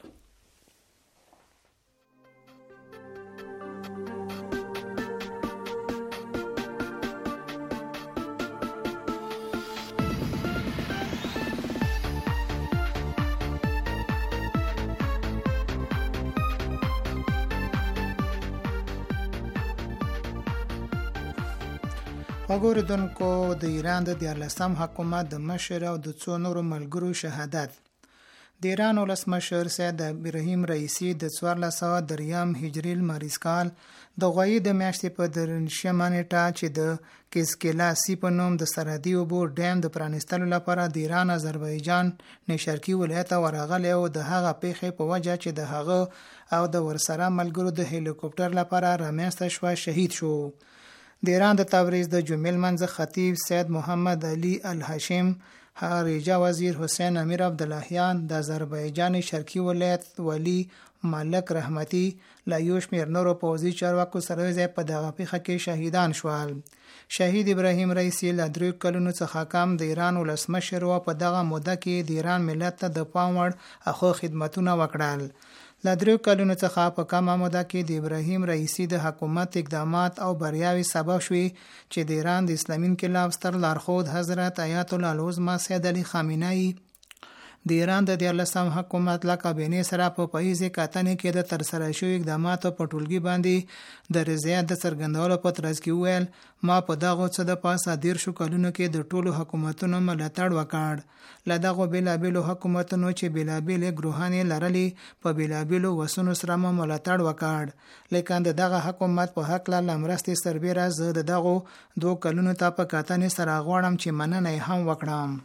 وګوریدونکو د ایران د دیارلسم حکومت د مشر او د څو نورو ملګرو شهادت. د ایران ولسمشر سید ابراهیم رئیسی د څوارلس سوه دریم هجري لمریز کال د غویی د میاشتې په درنشمه نیټه چې د کیسکیلاسی په نوم د سرحدي اوبو ډیم د پرانیستلو لپاره د ایران آذربایجان نشرقي ولایت ورغلی او د هغه پیښې په وجه چې د هغه او د ورسره ملګرو د هلیکوپټر لپاره رامنځته شو شهید شو. د ایران د تبریز د جمیل منځ خطیب سید محمد علی الهاشم، خارجه وزیر حسین امیر عبداللهیان، د آذربایجان شرقي ولایت ولی ملک رحمتی له یو شمېر نورو پوځي چارواکو سره ځای په دغه پیښه کې شهیدان شول. شهید ابراهیم رئیسی له درې کلونو څخه کم د ایران ولسمشر و. په دغه موده کې د ایران ملت ته د پام وړ اخو خدمتونه وکړل. له درې کلونو څخه په کمه موده کې د ابراهیم رئیسی د حکومت اقدامات او بریاوې سبب شوي چې د ایران د اسلامي انقلاب ستر لارښود حضرت آیت الله العظمى سید علي خامنه‌ای د ایران د دیارلسم حکومت له کابینې سره په پاییزې کتنې کې د ترسره شوي اقداماتو په ټولګي باندې د رضایت د څرګندولو په ترڅ کې وویل ما په دغو څه د پاسه دېرشو کلونو کې د ټولو حکومتونو ملاتړ وکړ. له دغو بېلابېلو حکومتونو چې بېلابېلې ګروهانې لرلې په بېلابېلو وسونو سره مو ملاتړ وکړ. لیکن د دغه حکومت په هکله له مرستې سربیره زه د دغو دوو کلونو ته په کتنې سره غواړم چې مننه یې هم وکړم.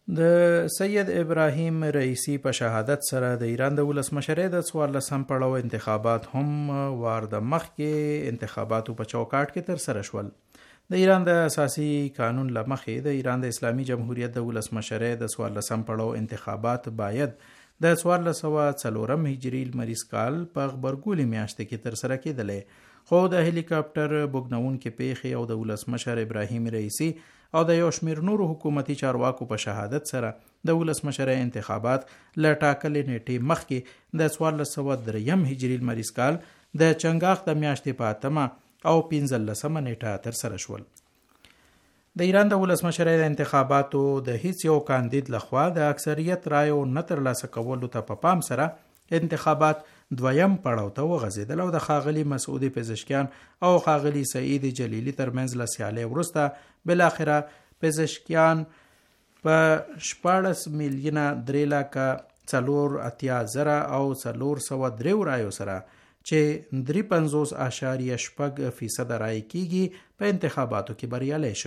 د سید ابراهیم رئیسی په شهادت سره د ایران د ولسمشرۍ د څوارلسم پړاو انتخابات هم وار د مخکې انتخاباتو په چوکاټ کې تر سره شول. د ایران د اساسي قانون له مخې د ایران د اسلامي جمهوریت د ولسمشرۍ د څوارلسم پړاو انتخابات باید د څوارلس سوه څلورم هجري لمریز کال په غبرګولي میاشت کې تر سره کېدلی، خو د هلیکاپټر بوږنوونکې پیښې او د ولسمشر ابراهیم رئیسی او د یو شمېر نورو حکومتي چارواکو په شهادت سره د ولسمشرۍ انتخابات له ټاکلې نیټې مخکې د څوارلس سوه دریم هجري لمریز کال د چنګاښ د میاشتې په اتمه او پنځلسمه نیټه تر سره شول. د ایران د ولسمشرۍ د انتخاباتو د هیڅ یو کاندید لخوا د اکثریت رایو نه ترلاسه کولو ته په پام سره انتخابات دویم پړاو ته وغځېدل او د ښاغلي مسعود پزشکیان او ښاغلي سعید جلیلي ترمنځ له سیالۍ وروسته بالاخره پزشکیان په شپاړس میلیونه درې لاکه څلور اتیا زره او څلور سوه درې رایو سره چې درې پنځوس اعشاریه شپږ فیصد رای کېږي په انتخاباتو کې بریالی شو.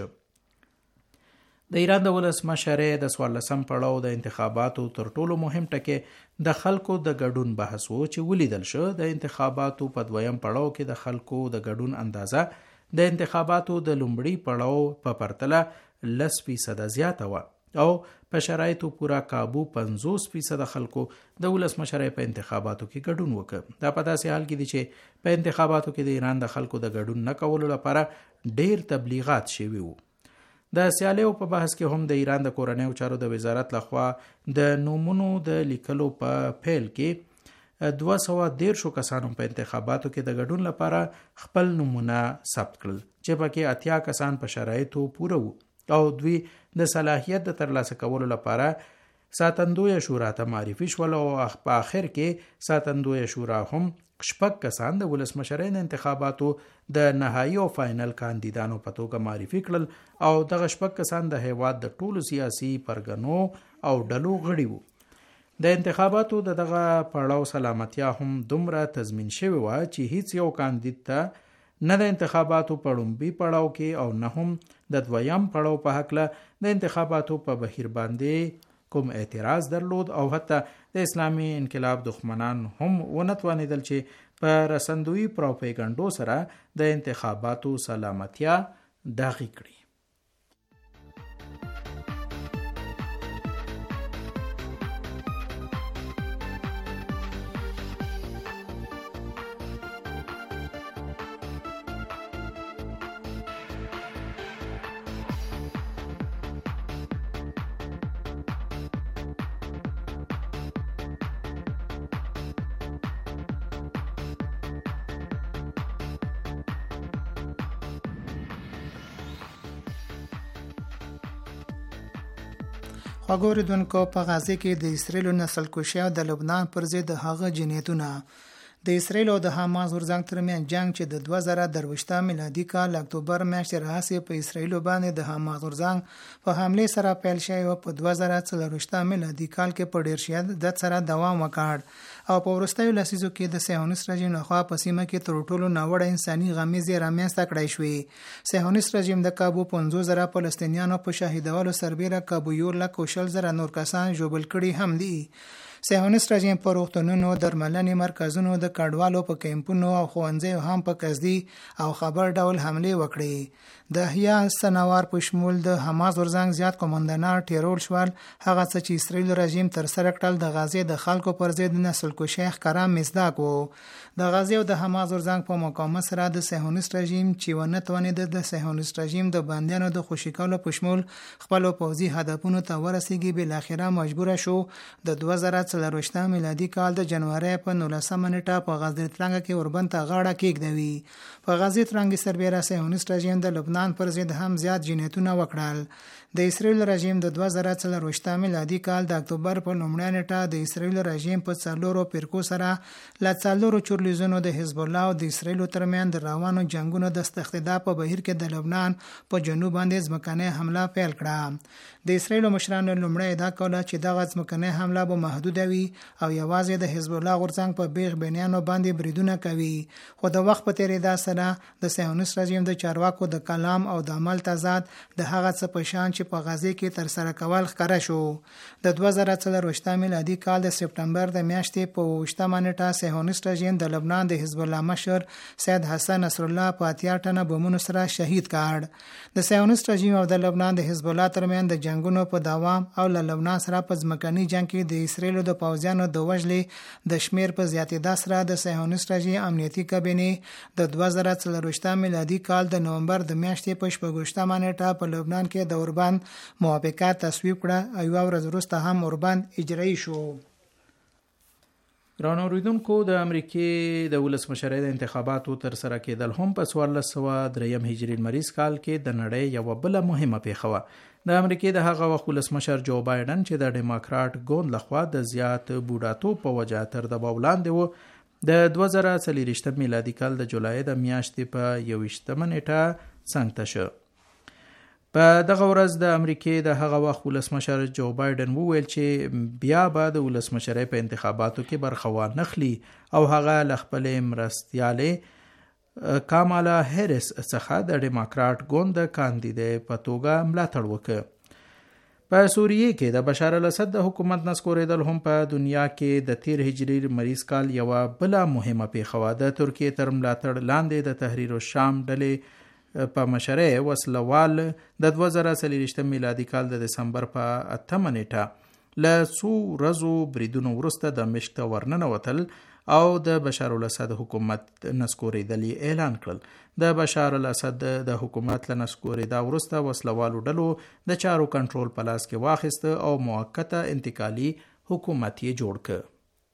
د ایران د ولسمشرۍ د څوارلسم پړاو د انتخاباتو تر ټولو مهم ټکی د خلکو د ګډون بحث و چې ولیدل شو. د انتخاباتو په دویم پړاو کې د خلکو د ګډون اندازه د انتخاباتو د لومړي پړاو په پرتله لس فیصده زیاته وه او په شرایطو پورا کابو پنځوس فیصد خلکو د ولسمشرۍ په انتخاباتو کې ګډون وکړ. دا په داسې حال کې دي چې په انتخاباتو کې د ایران د خلکو د ګډون نه کولو لپاره ډیر تبلیغات شوي وو. د سیالیو په بحث کې هم د ایران د کورنیو چارو د وزارت لخوا د نومونو د لیکلو په پیل کې دوه سوه دیرشو کسانو په انتخاباتو کې د ګډون لپاره خپل نومونه ثبت کړل چې پکې اتیا کسان په شرایطو پوره وو او دوی د صلاحیت د ترلاسه کولو لپاره ساتندوی شورا ته معرفي شول او په آخر کې ساتندوی شورا هم شپږ کسان د ولسمشرۍ د انتخاباتو د نهایي او فاینل کاندیدانو په توګه معرفي کړل او دغه شپږ کسان د هیواد د ټولو سیاسي پرګنو او ډلو غړي وو. د انتخاباتو د دغه پړاو سلامتیا هم دومره تضمین شوې وه چې هیڅ یو کاندید ته نه د انتخاباتو په لومړي پړاو کې او نه هم د دویم پړاو په هکله د انتخاباتو په بهیر باندې کوم اعتراض درلود او حتی د اسلامي انقلاب دښمنان هم ونه توانېدل چې په رسندوي پروپاګاندا سره د انتخاباتو سلامتیا داغي کړي. خواږه اوریدونکو، په غزه کې د اسرایلو نسل کشي او د لبنان پر ضد هغه جنایتونه د اسرایل او د حماس ورځنګ ترمن جنگ چې د دوه زره درویشتم میلادي کال اکتوبر میاشتې راهیسې په اسرایل باندې د حماس ورځنګ په حمله سره پیل شوی او په دوه زره څلورویشتم میلادي کال کې په ډیر شدت سره دوام وکړ او په وروستیو لسیزو کې د صهیونیست رژیم لخوا په سیمه کې تر ټولو ناوړه انساني غمیزې رامنځته کړای شوې. صهیونیست رژیم د کابو پنځوس زره فلسطینیانو په شهیدولو سربیره کابو یو لک او شل زره نور کسان ژوبل کړي هم دي. صهیونیست رژیم په روغتونونو، درملنې مرکزونو، د کډوالو په کیمپونو او ښوونځیو هم په قصدي او خبر ډول حمله وکړې. د احیا سنوار په شمول د حماس ورځنګ زیات قومندانان ټیرول شول. هغه څه چې اسرائیل رژیم تر سره کړل د غزې د خلکو پر ضد نسل کشي ښکاره مصداق وو. د غزې او د حماس ورځنګ په مقاومت سره د صهیونیست رژیم چې ونه توانید د صهیونیست رژیم د بندیانو د خوشي کولو په شمول خپل پوځي هدفونو ته ورسیږي، بل اخره مجبور شو د دوه زره څلورویشتم میلادي کال د جنوري په نولسمه نیټه په غزې ترنګ کې اوربند ته غاړه کېږدوي. په غزې ترنګ سربیره صهیونیست رژیم د لبنان پر ضد هم زیات جنایتونه وکړل. د اسرائیل رژیم د دوه زره څلورویشتم میلادي کال د اکتوبر په لومړۍ نیټه د اسرائیل رژیم په څلورو فرقو سره له څلورو چورلیزونو د حزب الله او د اسرائیل ترمنځ د روانو جنگونو د استخدام په بهیر کې د لبنان په جنوب باندې ځمکنۍ حمله پیل کړه. د اسرائیل مشرانو لومړی ادعا کوله چې دغه ځمکنۍ حمله به محدود موجوده وي او یوازې د حزب الله غورځنګ په بیغ بنیانو باندې بریدونه کوي. خو د وخت په تیریدا سره د صهیونیست رژیم د چارواکو د کلام او د عمل تضاد د هغه څه په شان چې په غزه کې تر سره کول ښکاره شو. د دوه زره څلرویشتم میلادي کال د سپټمبر د میاشتې په اوویشتمه نیټه صهیونیست رژیم د لبنان د حزب الله مشر سید حسن نصر الله په اتیا ټنه بمونو سره شهید کړ. د صهیونیست رژیم او د لبنان د حزب الله ترمن د جنگونو په دوام او له لبنان سره په ځمکني جنگ کې د اسرایل د پوځیانو د وژلې د شمیر په زیاتېدا سره د صهیونیست رژیم امنیتي کابینې د دوه زره څلرویشتم میلادي کال د نومبر د میاشتې په شپږویشتمه نیټه په لبنان کې د اوربند موافقه تصویب کړه او یو ورځ وروسته هم اوربند اجرایی شو. ګرانو اوریدونکو، د امریکې د ولسمشرۍ د انتخاباتو تر سره کېدل هم په څوارلس سوه دریم هجري لمریز کال کې د نړۍ یوه بله مهمه پیښه وه. د امریکې د هغه وخت ولسمشر جو بایډن چې د ډیموکراټ ګوند لخوا د زیات بوډاتوب په وجه تر دباو لاندې و، د دوه زره څلرویشتم میلادي کال د جولای د میاشتې په یوویشتمه نیټه څنګ ته شو. په دغه ورځ د امریکې د هغه وخت ولسمشر جو بایډن وویل چې بیا به د ولسمشرۍ په انتخاباتو کې برخه وانخلي او هغه له خپلې مرستیالې کامالا هریس څخه د ډیموکراټ ګوند د کاندیدې په توګه ملاتړ وکړ. په سوریې کې د بشار الاسد د حکومت نسکورېدل هم په دنیا کې د تیر هجري لمریز کال یوه بله مهمه پیښه وه. د ترکیې تر ملاتړ لاندې د تحریر الشام ډلې په مشرۍ وسلوال د دوه زره څلرویشتم میلادي کال د دسمبر په اتمه نیټه له څو ورځو بریدونو وروسته دمشق ته ورننوتل او د بشار الاسد حکومت نسکورېدل یې اعلان کړل. د بشار الاسد د حکومت له نسکورېدا وروسته وسلوالو ډلو د چارو کنټرول په لاس کې واخیسته او موقته انتقالي حکومت یې جوړ کړ.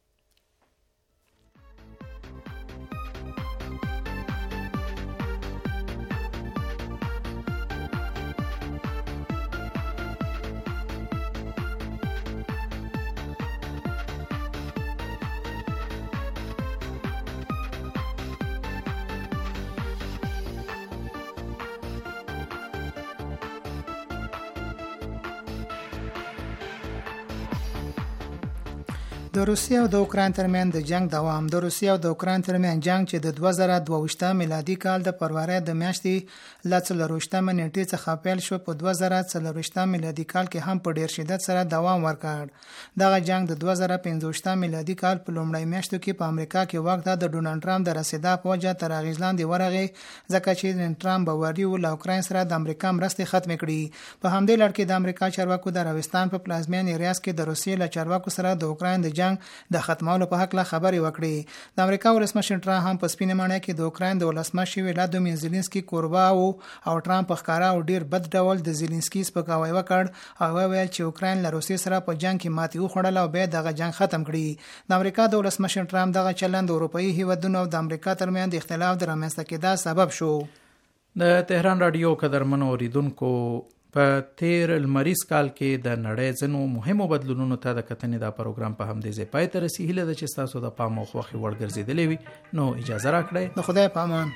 د روسیې او د اوکراین ترمنځ د جنگ دوام. د روسیې او د اوکراین ترمنځ جنگ چې د دوه زره دوه ویشتم میلادي کال د فروری د میاشتې له څلرویشتمه نیټې څخه پیل شو، په دوه زره څلرویشتم میلادي کال کې هم په ډیر شدت سره دوام ورکړ. دغه جنگ د دوه زره پنځویشتم میلادي کال په لومړۍ میاشتو کې په امریکا کې واک ته د ډونالډ ټرمپ د رسیدا په وجه تر اغیز لاندې ورغی، ځکه چې ټرمپ باوري و له اوکراین سره د امریکا مرستې ختمې کړي. په همدې لړ کې د امریکا چارواکو د راوستان په پلازمین ریاض کې د روسیې له چارواکو سره د اوکراین د د ختمولو په حق لا خبرې وکړي. د امریکا ولسمشر ټرمپ هم په سپینه ماڼۍ کې د اوکراین د ولسمشر ولادیمیر زيلنسکي کوربه او او ټرمپ په ښکارا او ډیر بد ډول د زيلنسکي سپکاوی وکړ او ویل چې اوکراین له روسیې سره په جنگ کې ماتې وخوړل او به دغه جنگ ختم کړي. د امریکا د ولسمشر ټرمپ دغه چلند اروپאי هیوادونو او د امریکا ترمنځ د اختلاف د رامنځته کېدا سبب شو. د تهران رادیو قدرمنو اوریدونکو، په تیر لمریز کال کې د نړۍ ځینو مهمو بدلونونو ته د کتنې دا پروګرام په همدې ځای پای ته رسي. هیله ده چې ستاسو د پام او خوښې وړ ګرځېدلی وي. نو اجازه راکړئ. د خدای په امان.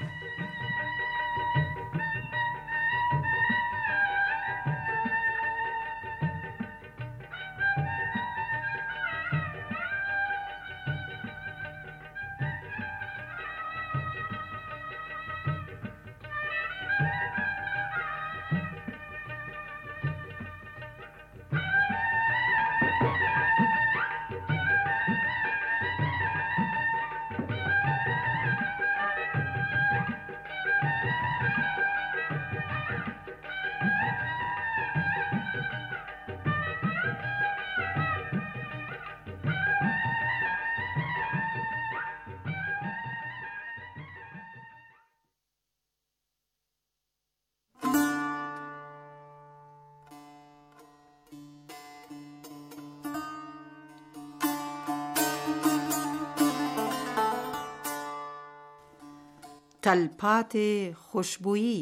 تلپاتې خوشبویی.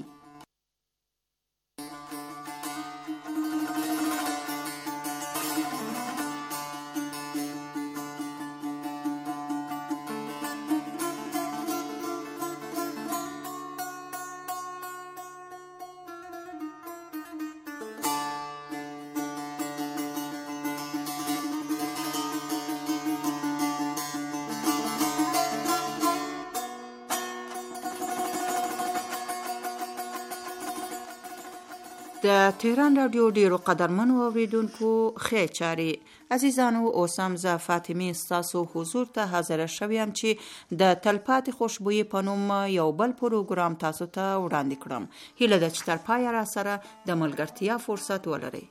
د تهران رادیو ډیرو قدرمنو اوریدونکو ښې چارې عزیزانو، اوس هم زه فاطمې ستاسو حضور ته حاضره شویم چې د تلپاتې خوشبویي په نوم یو بل پروګرام تاسو ته وړاندې کړم. هیله ده چې تر پایه را سره د ملګرتیا فرصت ولرئ.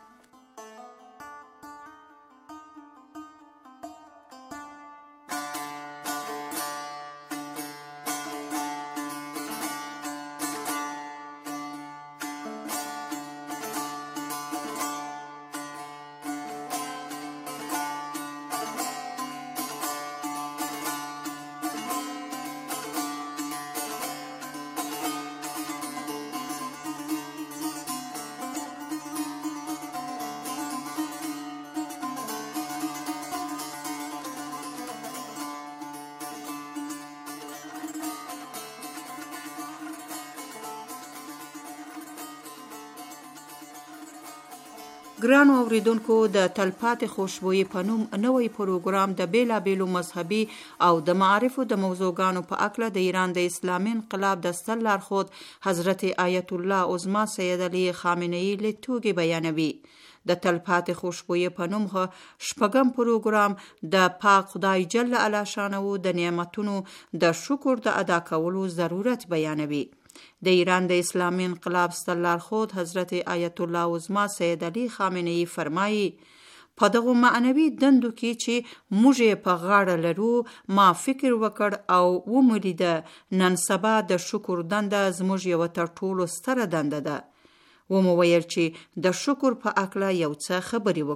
ګرانو اوریدونکو، د تلپاتې خوشبویي په نوم نوی پروګرام د بیلابیلو مذهبي او د معارفو د موضوعګانو په اکله د ایران د اسلامي انقلاب د ستر لارښود حضرت آیت الله عظما سید علی خامنه‌ای لیدتوږي بیانوي. د تلپاتې خوشبویي په نوم شپږم پروګرام د پاک خدای جل علا شانه د نعمتونو د شکر د ادا کولو ضرورت بیانوي. د ایران د اسلامي انقلاب ستر لارښود حضرت آیت الله عظما سید علی خامنه‌ای فرمایي، په دغه معنوي دندو کې چې موږ یې په غاړه لرو، ما فکر وکړ او ومولیده نن سبا د شکر دنده زموږ یوه تر ټولو ستره دنده ده. ومو ویل چې د شکر په اکله یو څه خبرې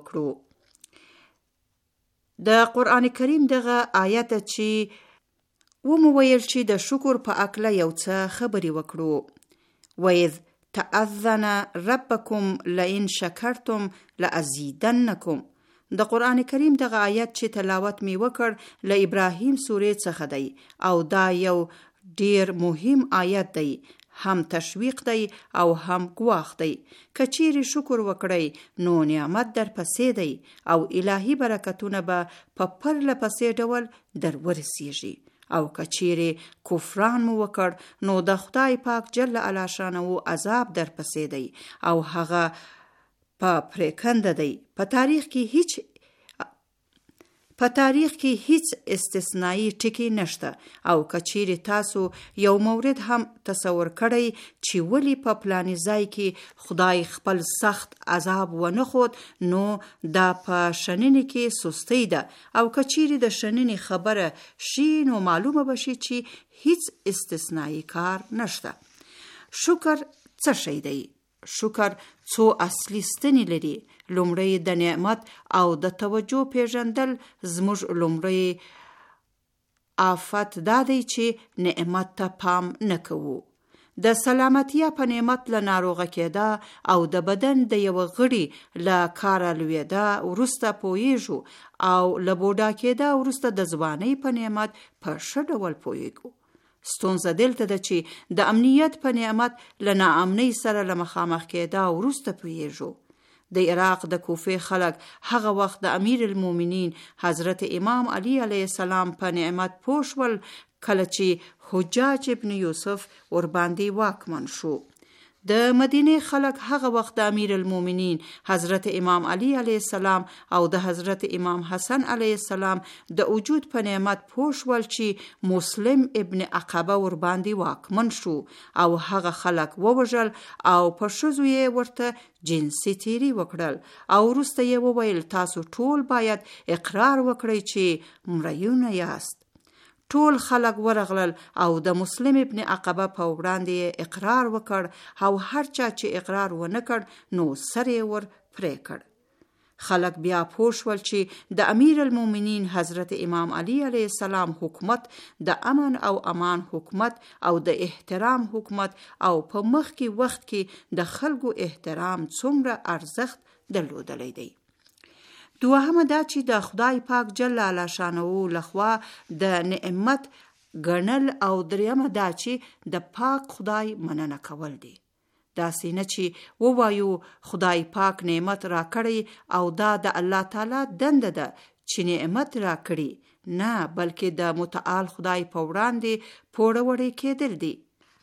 وکړو. د قرآن کریم دغه آیت چې ومو ویل چې د شکر په اکله یو څه خبرې وکړو. وَإِذْ تَأَذَّنَ رَبَّكُمْ لَئِنْ شَكَرْتُمْ لَأَزِيدَنَّكُمْ. د قرآن کریم دغه آیت چې تلاوت می وکړ له ابراهیم سورې څخه دی او دا یو ډیر مهم آیت دی، هم تشویق دی او هم ګواښ دی. که چیرې شکر وکړئ نو نعمت در پسې دی او الهی برکتونه به په پرله پسې ډول در ورسیږي. او که چیرې کفران مو وکړ نو د خدای پاک جل علا شانه عذاب در پسې دی او هغه په پریکنده دی. په تاریخ کې هیڅ په تاریخ کې هیڅ استثنایی ټکی نشته. او که چیرې تاسو یو مورد هم تصور کړئ چې ولی په پلاني ځای کې خدای خپل سخت عذاب ونه خود نو دا په شننې کې سستی ده. او که چیرې د شننې خبره شي نو معلومه بشي چې هیڅ استثنایی کار نشته. شکر څه شی دی؟ شکر څو اصلي ستنې لري. لومړی د نعمت او د توجه پیژندل. زموږ لومړی آفت دا دی چې نعمت ته پام نه کوو. د سلامتیا په نعمت له ناروغه کېده او د بدن د یو غړي له کاره لوېده وروسته پوهیږو او له بوډا کېده وروسته د ځوانۍ په نعمت په ښه ډول پوهیږو. ستونزه دلته ده چې د امنیت په نعمت له ناامنۍ سره له مخامخ کېده وروسته پوهیږو. د عراق د کوفې خلک هغه وخت د امیر المؤمنین حضرت امام علی علیه السلام په نعمت پوه شول کله چې حجاج ابن یوسف ورباندې واکمن شو. د مدینه خلک هغه وخت د امیر المؤمنین حضرت امام علی علیه السلام او د حضرت امام حسن علیه السلام د وجود په نعمت پوه شول چې مسلم ابن عقبه ورباندې واکمن شو او هغه خلک ووژل او په ښځو یې ورته جنسي تیری وکړل او وروسته یې وویل تاسو ټول باید اقرار وکړئ چې مریونه یاست. ټول خلک ورغلل او د مسلم ابن عقبه په وړاندې اقرار وکړ او هر چا چې اقرار ونه کړ نو سر یې ور پرې کړ. خلک بیا پوه شول چې د امیر المؤمنین حضرت امام علی علیه السلام حکومت د امن او امان حکومت او د احترام حکومت او په مخکې وخت کې د خلکو احترام څومره ارزښت درلودلی دی. دوهمه دا چې د خدای پاک جل علا شانه لخوا د نعمت ګڼل او دریمه دا چې د پاک خدای مننه کول دي. داسې نه چې ووایو خدای پاک نعمت را کړی او دا د الله تعالی دنده ده چې نعمت را کړي. نه، بلکې د متعال خدای په وړاندې پوړه وړې کېدل دي.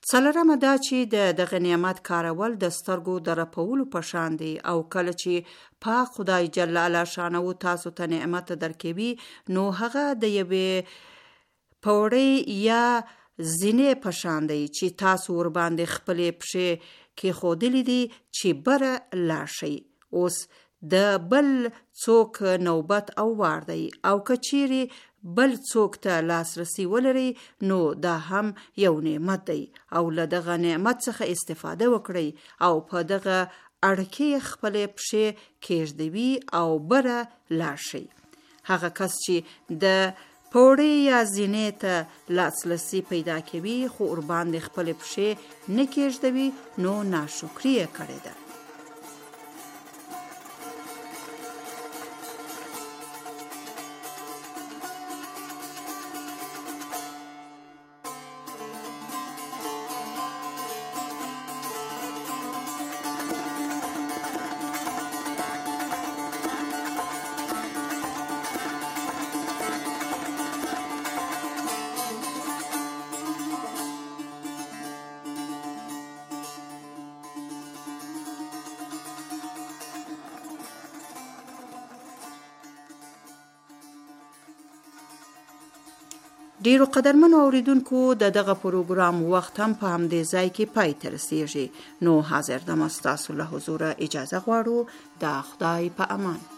څلورمه دا چې د دغه نعمت کارول د سترګو د رپولو په شان دی او کله چې پاک خدای جل الله شانه تاسو ته نعمت درکوي نو هغه د یوې پوړې یا زینې په شان دی چې تاسو ور باندې خپلې پښې کې خودلې دي چې بره لاړ شئ. اوس د بل څوک نوبت او وار دی او کچيري بل څوک ته لاسرسي ولري نو دا هم یو نعمت دی او له دغه نعمت څخه استفاده وکړئ او په دغه اړکې خپلې پښې کېږدوي او بره لاړ شئ. هغه کس چې د پوړې یا زینې ته لاسرسي پیدا کوي خو ور باندې خپلې پښې نه کېږدوي نو ناشکري یې کړې ده. ډیرو قدرمنو اوریدونکو د دغه پروګرام وخت هم په همدې ځای کې پای ته رسیږي. نو حاضر دم ستاسو له حضوره اجازه غواړو. د خدای په امان.